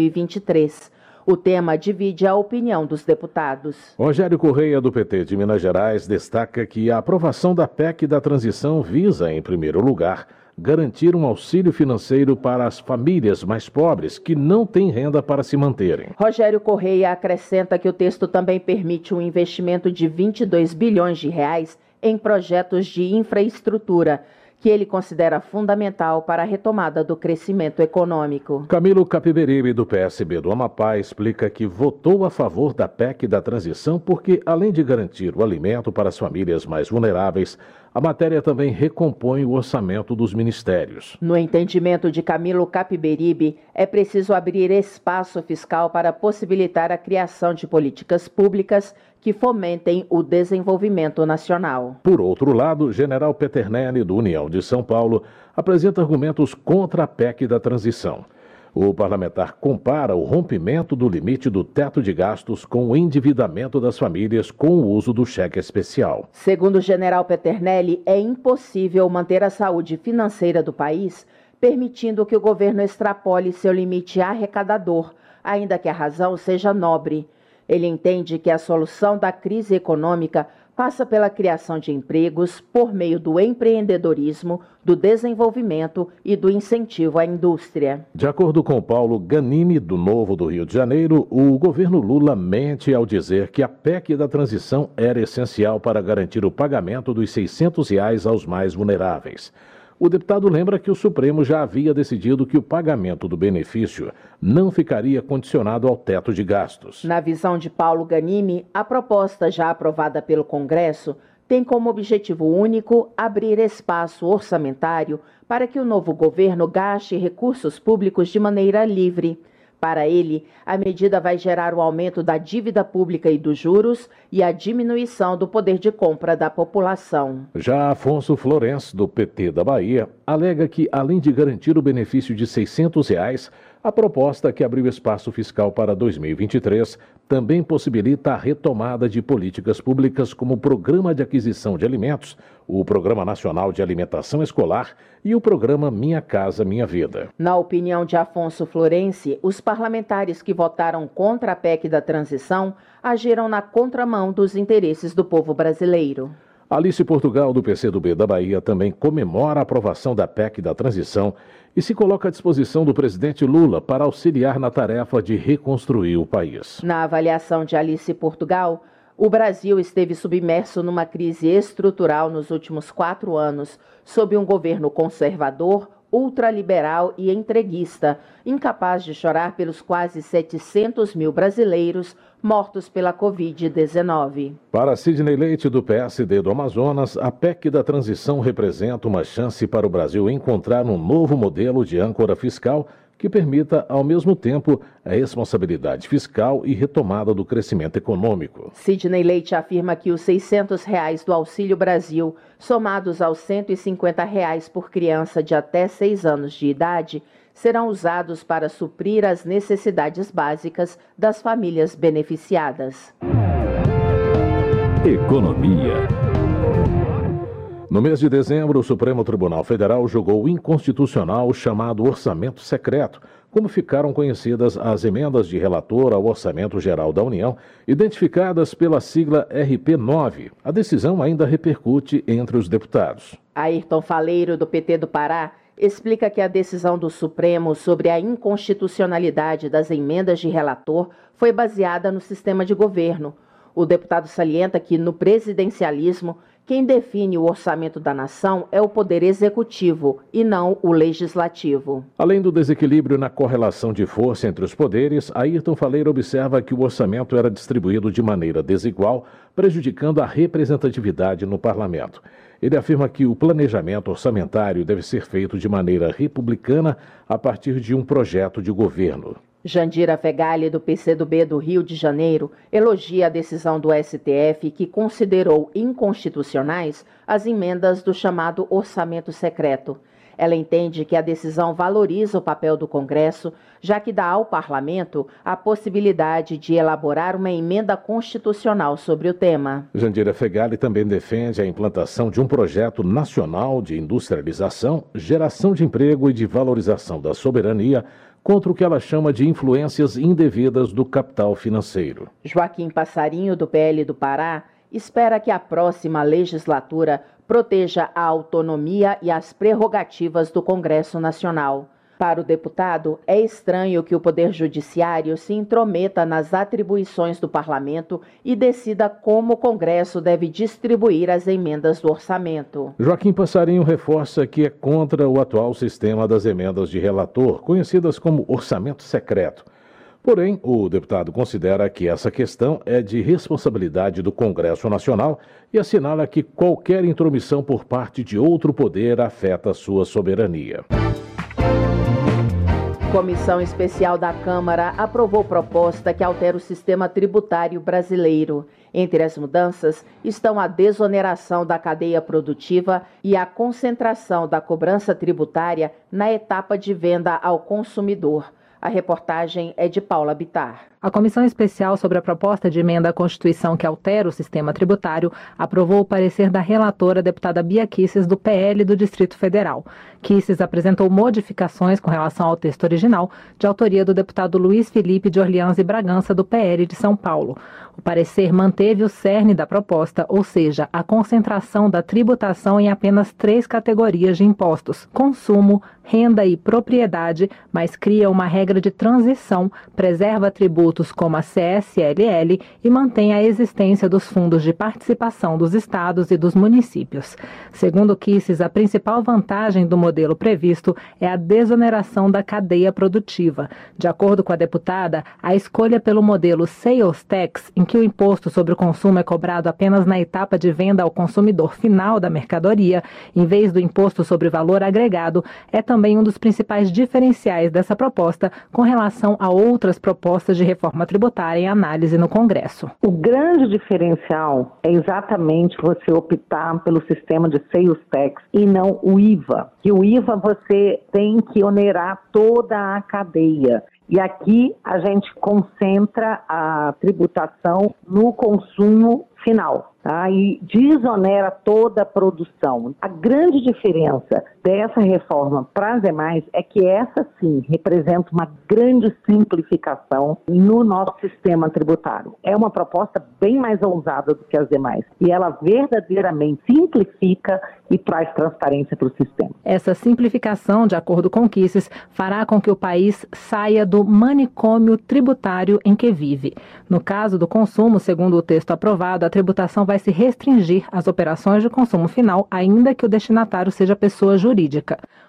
2023. O tema divide a opinião dos deputados. Rogério Correia, do PT de Minas Gerais, destaca que a aprovação da PEC da transição visa, em primeiro lugar, garantir um auxílio financeiro para as famílias mais pobres que não têm renda para se manterem. Rogério Correia acrescenta que o texto também permite um investimento de 22 bilhões de reais em projetos de infraestrutura, que ele considera fundamental para a retomada do crescimento econômico. Camilo Capiberibe, do PSB do Amapá, explica que votou a favor da PEC da transição porque, além de garantir o alimento para as famílias mais vulneráveis, a matéria também recompõe o orçamento dos ministérios. No entendimento de Camilo Capiberibe, é preciso abrir espaço fiscal para possibilitar a criação de políticas públicas que fomentem o desenvolvimento nacional. Por outro lado, General Peternelli, do União de São Paulo, apresenta argumentos contra a PEC da transição. O parlamentar compara o rompimento do limite do teto de gastos com o endividamento das famílias com o uso do cheque especial. Segundo o general Peternelli, é impossível manter a saúde financeira do país permitindo que o governo extrapole seu limite arrecadador, ainda que a razão seja nobre. Ele entende que a solução da crise econômica passa pela criação de empregos por meio do empreendedorismo, do desenvolvimento e do incentivo à indústria. De acordo com Paulo Ganimi, do Novo do Rio de Janeiro, o governo Lula mente ao dizer que a PEC da transição era essencial para garantir o pagamento dos R$600 aos mais vulneráveis. O deputado lembra que o Supremo já havia decidido que o pagamento do benefício não ficaria condicionado ao teto de gastos. Na visão de Paulo Ganimi, a proposta já aprovada pelo Congresso tem como objetivo único abrir espaço orçamentário para que o novo governo gaste recursos públicos de maneira livre. Para ele, a medida vai gerar o aumento da dívida pública e dos juros e a diminuição do poder de compra da população. Já Afonso Florencio, do PT da Bahia, alega que, além de garantir o benefício de R$600, a proposta que abriu espaço fiscal para 2023 também possibilita a retomada de políticas públicas como o Programa de Aquisição de Alimentos, o Programa Nacional de Alimentação Escolar e o Programa Minha Casa Minha Vida. Na opinião de Afonso Florencio, os parlamentares que votaram contra a PEC da transição agiram na contramão dos interesses do povo brasileiro. Alice Portugal, do PCdoB da Bahia, também comemora a aprovação da PEC da transição e se coloca à disposição do presidente Lula para auxiliar na tarefa de reconstruir o país. Na avaliação de Alice Portugal, o Brasil esteve submerso numa crise estrutural nos últimos 4 anos, sob um governo conservador, ultraliberal e entreguista, incapaz de chorar pelos quase 700 mil brasileiros mortos pela Covid-19. Para Sidney Leite, do PSD do Amazonas, a PEC da transição representa uma chance para o Brasil encontrar um novo modelo de âncora fiscal que permita, ao mesmo tempo, a responsabilidade fiscal e retomada do crescimento econômico. Sidney Leite afirma que os R$ 600 do Auxílio Brasil, somados aos R$ 150 por criança de até 6 anos de idade, serão usados para suprir as necessidades básicas das famílias beneficiadas. Economia. No mês de dezembro, o Supremo Tribunal Federal julgou inconstitucional o chamado orçamento secreto, como ficaram conhecidas as emendas de relator ao Orçamento Geral da União, identificadas pela sigla RP9. A decisão ainda repercute entre os deputados. Ayrton Faleiro, do PT do Pará, explica que a decisão do Supremo sobre a inconstitucionalidade das emendas de relator foi baseada no sistema de governo. O deputado salienta que, no presidencialismo, quem define o orçamento da nação é o Poder Executivo e não o Legislativo. Além do desequilíbrio na correlação de força entre os poderes, Ayrton Faleiro observa que o orçamento era distribuído de maneira desigual, prejudicando a representatividade no parlamento. Ele afirma que o planejamento orçamentário deve ser feito de maneira republicana a partir de um projeto de governo. Jandira Fegali, do PCdoB do Rio de Janeiro, elogia a decisão do STF que considerou inconstitucionais as emendas do chamado orçamento secreto. Ela entende que a decisão valoriza o papel do Congresso, já que dá ao Parlamento a possibilidade de elaborar uma emenda constitucional sobre o tema. Jandira Fegali também defende a implantação de um projeto nacional de industrialização, geração de emprego e de valorização da soberania, contra o que ela chama de influências indevidas do capital financeiro. Joaquim Passarinho, do PL do Pará, espera que a próxima legislatura proteja a autonomia e as prerrogativas do Congresso Nacional. Para o deputado, é estranho que o Poder Judiciário se intrometa nas atribuições do Parlamento e decida como o Congresso deve distribuir as emendas do orçamento. Joaquim Passarinho reforça que é contra o atual sistema das emendas de relator, conhecidas como orçamento secreto. Porém, o deputado considera que essa questão é de responsabilidade do Congresso Nacional e assinala que qualquer intromissão por parte de outro poder afeta sua soberania. Comissão Especial da Câmara aprovou proposta que altera o sistema tributário brasileiro. Entre as mudanças estão a desoneração da cadeia produtiva e a concentração da cobrança tributária na etapa de venda ao consumidor. A reportagem é de Paula Bittar. A Comissão Especial sobre a proposta de emenda à Constituição que altera o sistema tributário aprovou o parecer da relatora, deputada Bia Kicis, do PL do Distrito Federal. Kicis apresentou modificações com relação ao texto original, de autoria do deputado Luiz Felipe de Orleans e Bragança, do PL de São Paulo. O parecer manteve o cerne da proposta, ou seja, a concentração da tributação em apenas 3 categorias de impostos: consumo, renda e propriedade, mas cria uma regra de transição, preserva tributos como a CSLL e mantém a existência dos fundos de participação dos estados e dos municípios. Segundo Kicis, a principal vantagem do modelo previsto é a desoneração da cadeia produtiva. De acordo com a deputada, a escolha pelo modelo Sales Tax, em que o imposto sobre o consumo é cobrado apenas na etapa de venda ao consumidor final da mercadoria, em vez do imposto sobre valor agregado, é também um dos principais diferenciais dessa proposta com relação a outras propostas de reforma tributária em análise no Congresso. O grande diferencial é exatamente você optar pelo sistema de Sales Tax e não o IVA. E o IVA você tem que onerar toda a cadeia. E aqui a gente concentra a tributação no consumo final, tá? E desonera toda a produção. A grande diferença dessa reforma para as demais é que essa sim representa uma grande simplificação no nosso sistema tributário. É uma proposta bem mais ousada do que as demais e ela verdadeiramente simplifica e traz transparência para o sistema. Essa simplificação, de acordo com Kicis, fará com que o país saia do manicômio tributário em que vive. No caso do consumo, segundo o texto aprovado, a tributação vai se restringir às operações de consumo final, ainda que o destinatário seja pessoa jurídica.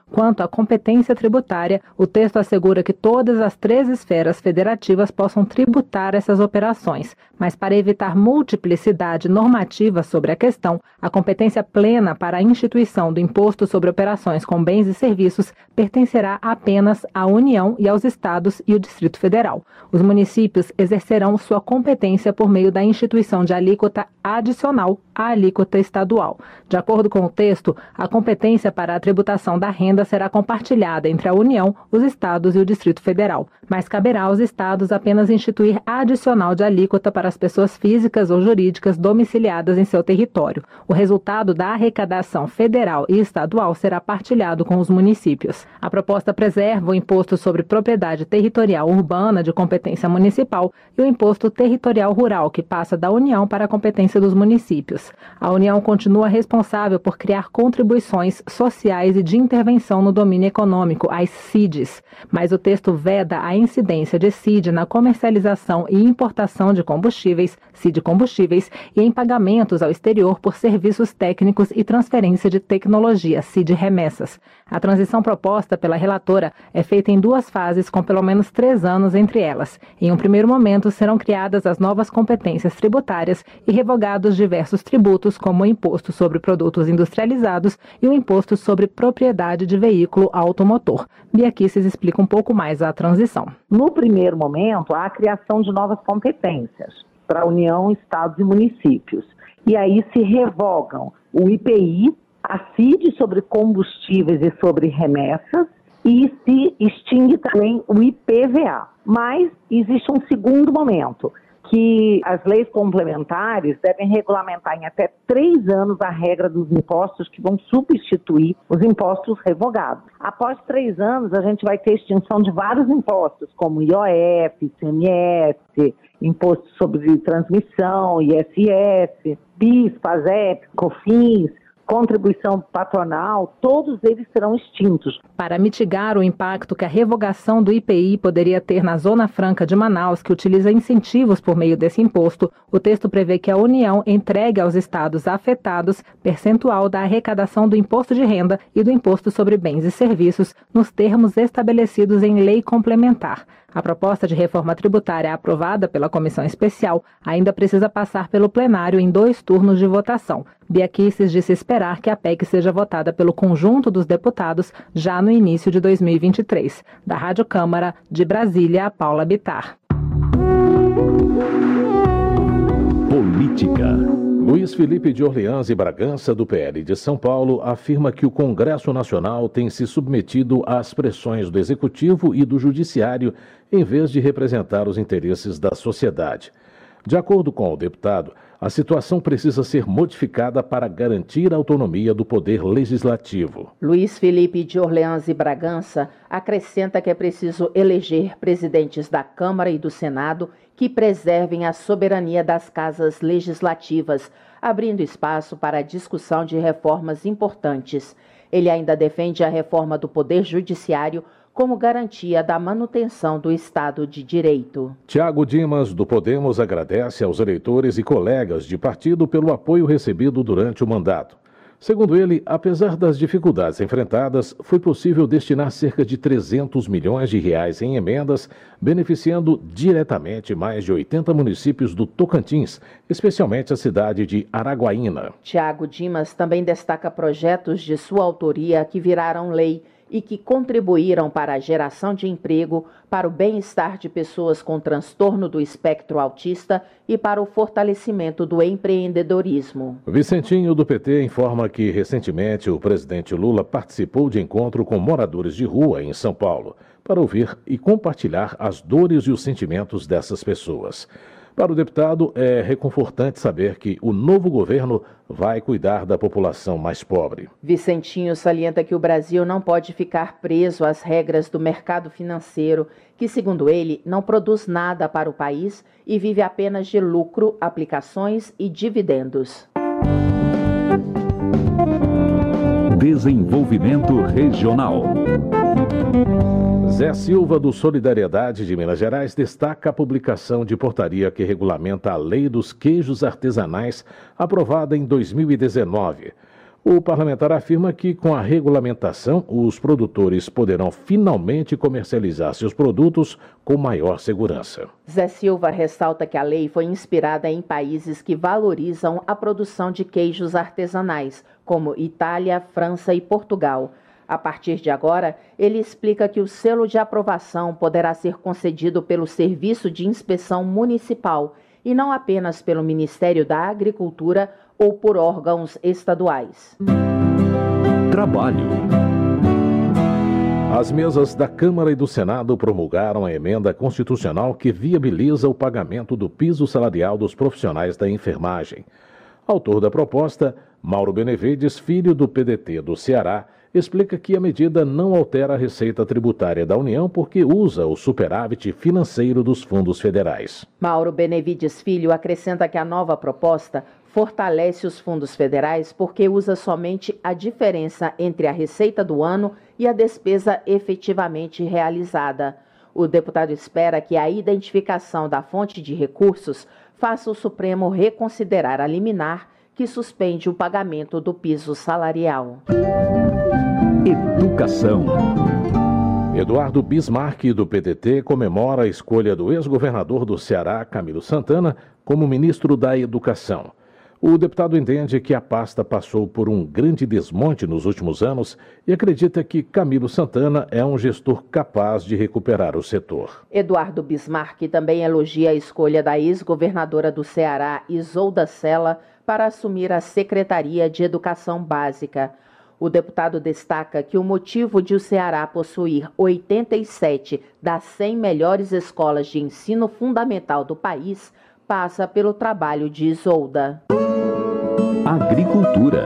Quanto à competência tributária, o texto assegura que todas as 3 esferas federativas possam tributar essas operações, mas para evitar multiplicidade normativa sobre a questão, a competência plena para a instituição do Imposto sobre Operações com Bens e Serviços pertencerá apenas à União e aos Estados e o Distrito Federal. Os municípios exercerão sua competência por meio da instituição de alíquota adicional à alíquota estadual. De acordo com o texto, a competência para a tributação da renda será compartilhada entre a União, os Estados e o Distrito Federal, mas caberá aos Estados apenas instituir a adicional de alíquota para as pessoas físicas ou jurídicas domiciliadas em seu território. O resultado da arrecadação federal e estadual será partilhado com os municípios. A proposta preserva o Imposto sobre Propriedade Territorial Urbana de competência municipal e o Imposto Territorial Rural, que passa da União para a competência dos municípios. A União continua responsável por criar contribuições sociais e de intervenção no domínio econômico, as CIDs, mas o texto veda a incidência de CID na comercialização e importação de combustíveis, CID Combustíveis, e em pagamentos ao exterior por serviços técnicos e transferência de tecnologia, CID Remessas. A transição proposta pela relatora é feita em 2 fases, com pelo menos 3 anos entre elas. Em um primeiro momento, serão criadas as novas competências tributárias e revogados diversos tributos, como o Imposto sobre Produtos Industrializados e o Imposto sobre Propriedade de Veículo Automotor. Bia Kicis explica um pouco mais a transição. No primeiro momento, há a criação de novas competências para a União, Estados e municípios. E aí se revogam o IPI, a CID sobre combustíveis e sobre remessas, e se extingue também o IPVA. Mas existe um segundo momento, que as leis complementares devem regulamentar em até 3 anos a regra dos impostos que vão substituir os impostos revogados. Após 3 anos, a gente vai ter extinção de vários impostos, como IOF, ICMS, Imposto sobre Transmissão, ISS, PIS, PASEP, COFINS, contribuição patronal, todos eles serão extintos. Para mitigar o impacto que a revogação do IPI poderia ter na Zona Franca de Manaus, que utiliza incentivos por meio desse imposto, o texto prevê que a União entregue aos estados afetados percentual da arrecadação do imposto de renda e do imposto sobre bens e serviços nos termos estabelecidos em lei complementar. A proposta de reforma tributária aprovada pela Comissão Especial ainda precisa passar pelo plenário em 2 turnos de votação. Bia Kicis disse esperar que a PEC seja votada pelo conjunto dos deputados já no início de 2023. Da Rádio Câmara, de Brasília, Paula Bittar. Política. Luiz Felipe de Orleans e Bragança, do PL de São Paulo, afirma que o Congresso Nacional tem se submetido às pressões do Executivo e do Judiciário em vez de representar os interesses da sociedade. De acordo com o deputado, a situação precisa ser modificada para garantir a autonomia do Poder Legislativo. Luiz Felipe de Orleans e Bragança acrescenta que é preciso eleger presidentes da Câmara e do Senado que preservem a soberania das casas legislativas, abrindo espaço para a discussão de reformas importantes. Ele ainda defende a reforma do Poder Judiciário como garantia da manutenção do Estado de Direito. Tiago Dimas, do Podemos, agradece aos eleitores e colegas de partido pelo apoio recebido durante o mandato. Segundo ele, apesar das dificuldades enfrentadas, foi possível destinar cerca de 300 milhões de reais em emendas, beneficiando diretamente mais de 80 municípios do Tocantins, especialmente a cidade de Araguaína. Tiago Dimas também destaca projetos de sua autoria que viraram lei e que contribuíram para a geração de emprego, para o bem-estar de pessoas com transtorno do espectro autista e para o fortalecimento do empreendedorismo. Vicentinho, do PT, informa que recentemente o presidente Lula participou de encontro com moradores de rua em São Paulo, para ouvir e compartilhar as dores e os sentimentos dessas pessoas. Para o deputado, é reconfortante saber que o novo governo vai cuidar da população mais pobre. Vicentinho salienta que o Brasil não pode ficar preso às regras do mercado financeiro, que, segundo ele, não produz nada para o país e vive apenas de lucro, aplicações e dividendos. Desenvolvimento Regional. Zé Silva, do Solidariedade de Minas Gerais, destaca a publicação de portaria que regulamenta a Lei dos Queijos Artesanais, aprovada em 2019. O parlamentar afirma que, com a regulamentação, os produtores poderão finalmente comercializar seus produtos com maior segurança. Zé Silva ressalta que a lei foi inspirada em países que valorizam a produção de queijos artesanais, como Itália, França e Portugal. A partir de agora, ele explica que o selo de aprovação poderá ser concedido pelo Serviço de Inspeção Municipal e não apenas pelo Ministério da Agricultura ou por órgãos estaduais. Trabalho. As mesas da Câmara e do Senado promulgaram a emenda constitucional que viabiliza o pagamento do piso salarial dos profissionais da enfermagem. Autor da proposta, Mauro Benevides, filho do PDT do Ceará, explica que a medida não altera a receita tributária da União porque usa o superávit financeiro dos fundos federais. Mauro Benevides Filho acrescenta que a nova proposta fortalece os fundos federais porque usa somente a diferença entre a receita do ano e a despesa efetivamente realizada. O deputado espera que a identificação da fonte de recursos faça o Supremo reconsiderar a liminar que suspende o pagamento do piso salarial. Educação. Eduardo Bismarck, do PDT, comemora a escolha do ex-governador do Ceará, Camilo Santana, como ministro da Educação. O deputado entende que a pasta passou por um grande desmonte nos últimos anos e acredita que Camilo Santana é um gestor capaz de recuperar o setor. Eduardo Bismarck também elogia a escolha da ex-governadora do Ceará, Isolda Sela, para assumir a Secretaria de Educação Básica. O deputado destaca que o motivo de o Ceará possuir 87 das 100 melhores escolas de ensino fundamental do país passa pelo trabalho de Isolda. Agricultura.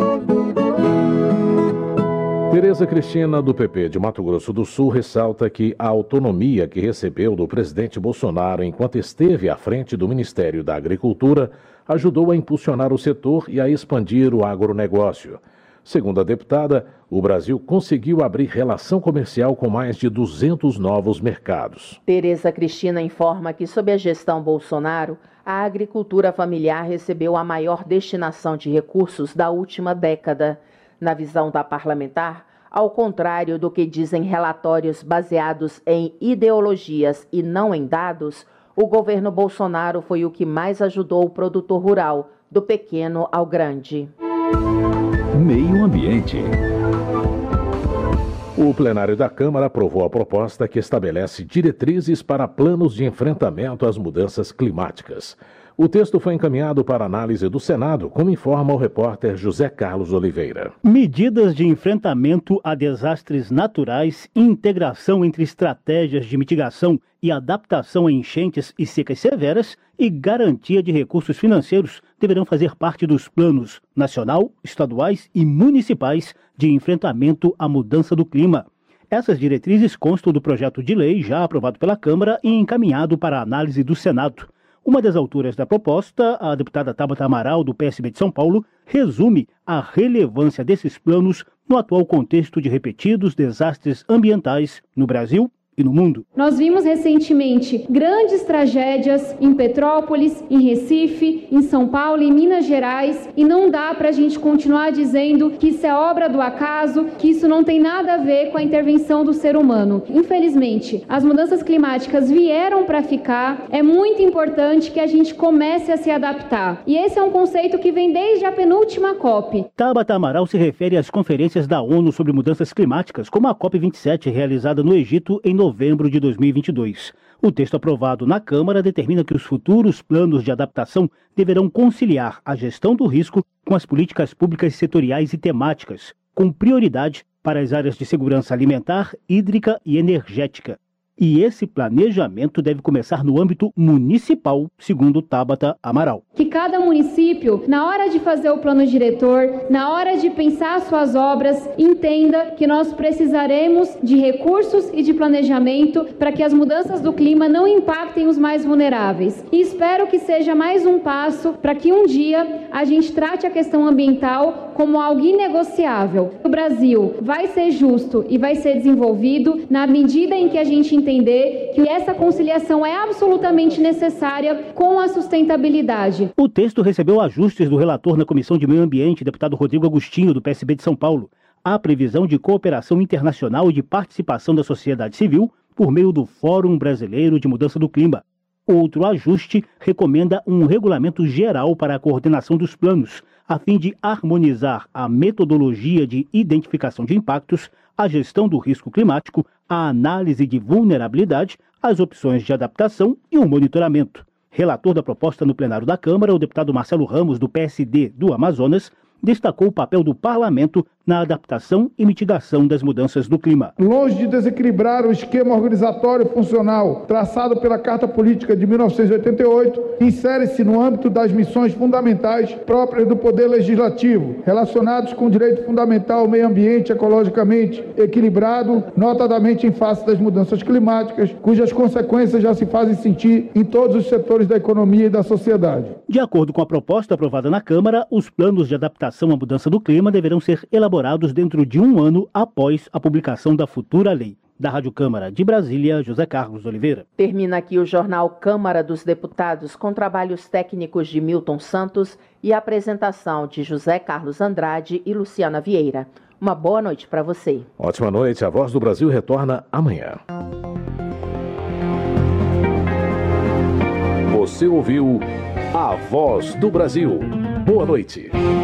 Tereza Cristina, do PP de Mato Grosso do Sul, ressalta que a autonomia que recebeu do presidente Bolsonaro enquanto esteve à frente do Ministério da Agricultura ajudou a impulsionar o setor e a expandir o agronegócio. Segundo a deputada, o Brasil conseguiu abrir relação comercial com mais de 200 novos mercados. Tereza Cristina informa que, sob a gestão Bolsonaro, a agricultura familiar recebeu a maior destinação de recursos da última década. Na visão da parlamentar, ao contrário do que dizem relatórios baseados em ideologias e não em dados, o governo Bolsonaro foi o que mais ajudou o produtor rural, do pequeno ao grande. Meio Ambiente. O plenário da Câmara aprovou a proposta que estabelece diretrizes para planos de enfrentamento às mudanças climáticas. O texto foi encaminhado para análise do Senado, como informa o repórter José Carlos Oliveira. Medidas de enfrentamento a desastres naturais, integração entre estratégias de mitigação e adaptação a enchentes e secas severas e garantia de recursos financeiros deverão fazer parte dos planos nacional, estaduais e municipais de enfrentamento à mudança do clima. Essas diretrizes constam do projeto de lei já aprovado pela Câmara e encaminhado para a análise do Senado. Uma das autoras da proposta, a deputada Tabata Amaral, do PSB de São Paulo, resume a relevância desses planos no atual contexto de repetidos desastres ambientais no Brasil e no mundo. Nós vimos recentemente grandes tragédias em Petrópolis, em Recife, em São Paulo, em Minas Gerais, e não dá para a gente continuar dizendo que isso é obra do acaso, que isso não tem nada a ver com a intervenção do ser humano. Infelizmente, as mudanças climáticas vieram para ficar. É muito importante que a gente comece a se adaptar. E esse é um conceito que vem desde a penúltima COP. Tabata Amaral se refere às conferências da ONU sobre mudanças climáticas, como a COP27, realizada no Egito em novembro de 2022. O texto aprovado na Câmara determina que os futuros planos de adaptação deverão conciliar a gestão do risco com as políticas públicas setoriais e temáticas, com prioridade para as áreas de segurança alimentar, hídrica e energética. E esse planejamento deve começar no âmbito municipal, segundo Tabata Amaral. Que cada município, na hora de fazer o plano diretor, na hora de pensar suas obras, entenda que nós precisaremos de recursos e de planejamento para que as mudanças do clima não impactem os mais vulneráveis. E espero que seja mais um passo para que um dia a gente trate a questão ambiental como algo inegociável. O Brasil vai ser justo e vai ser desenvolvido na medida em que a gente entender entender que essa conciliação é absolutamente necessária com a sustentabilidade. O texto recebeu ajustes do relator na Comissão de Meio Ambiente, deputado Rodrigo Agostinho, do PSB de São Paulo. Há previsão de cooperação internacional e de participação da sociedade civil por meio do Fórum Brasileiro de Mudança do Clima. Outro ajuste recomenda um regulamento geral para a coordenação dos planos, a fim de harmonizar a metodologia de identificação de impactos, a gestão do risco climático, a análise de vulnerabilidade, as opções de adaptação e o monitoramento. Relator da proposta no plenário da Câmara, o deputado Marcelo Ramos, do PSD do Amazonas, destacou o papel do parlamento na adaptação e mitigação das mudanças do clima. Longe de desequilibrar o esquema organizatório funcional traçado pela Carta Política de 1988, insere-se no âmbito das missões fundamentais próprias do Poder Legislativo, relacionados com o direito fundamental ao meio ambiente ecologicamente equilibrado, notadamente em face das mudanças climáticas, cujas consequências já se fazem sentir em todos os setores da economia e da sociedade. De acordo com a proposta aprovada na Câmara, os planos de adaptação à mudança do clima deverão ser elaborados dentro de um ano após a publicação da futura lei. Da Rádio Câmara de Brasília, José Carlos Oliveira. Termina aqui o Jornal Câmara dos Deputados com trabalhos técnicos de Milton Santos e a apresentação de José Carlos Andrade e Luciana Vieira. Uma boa noite para você. Ótima noite. A Voz do Brasil retorna amanhã. Você ouviu A Voz do Brasil. Boa noite.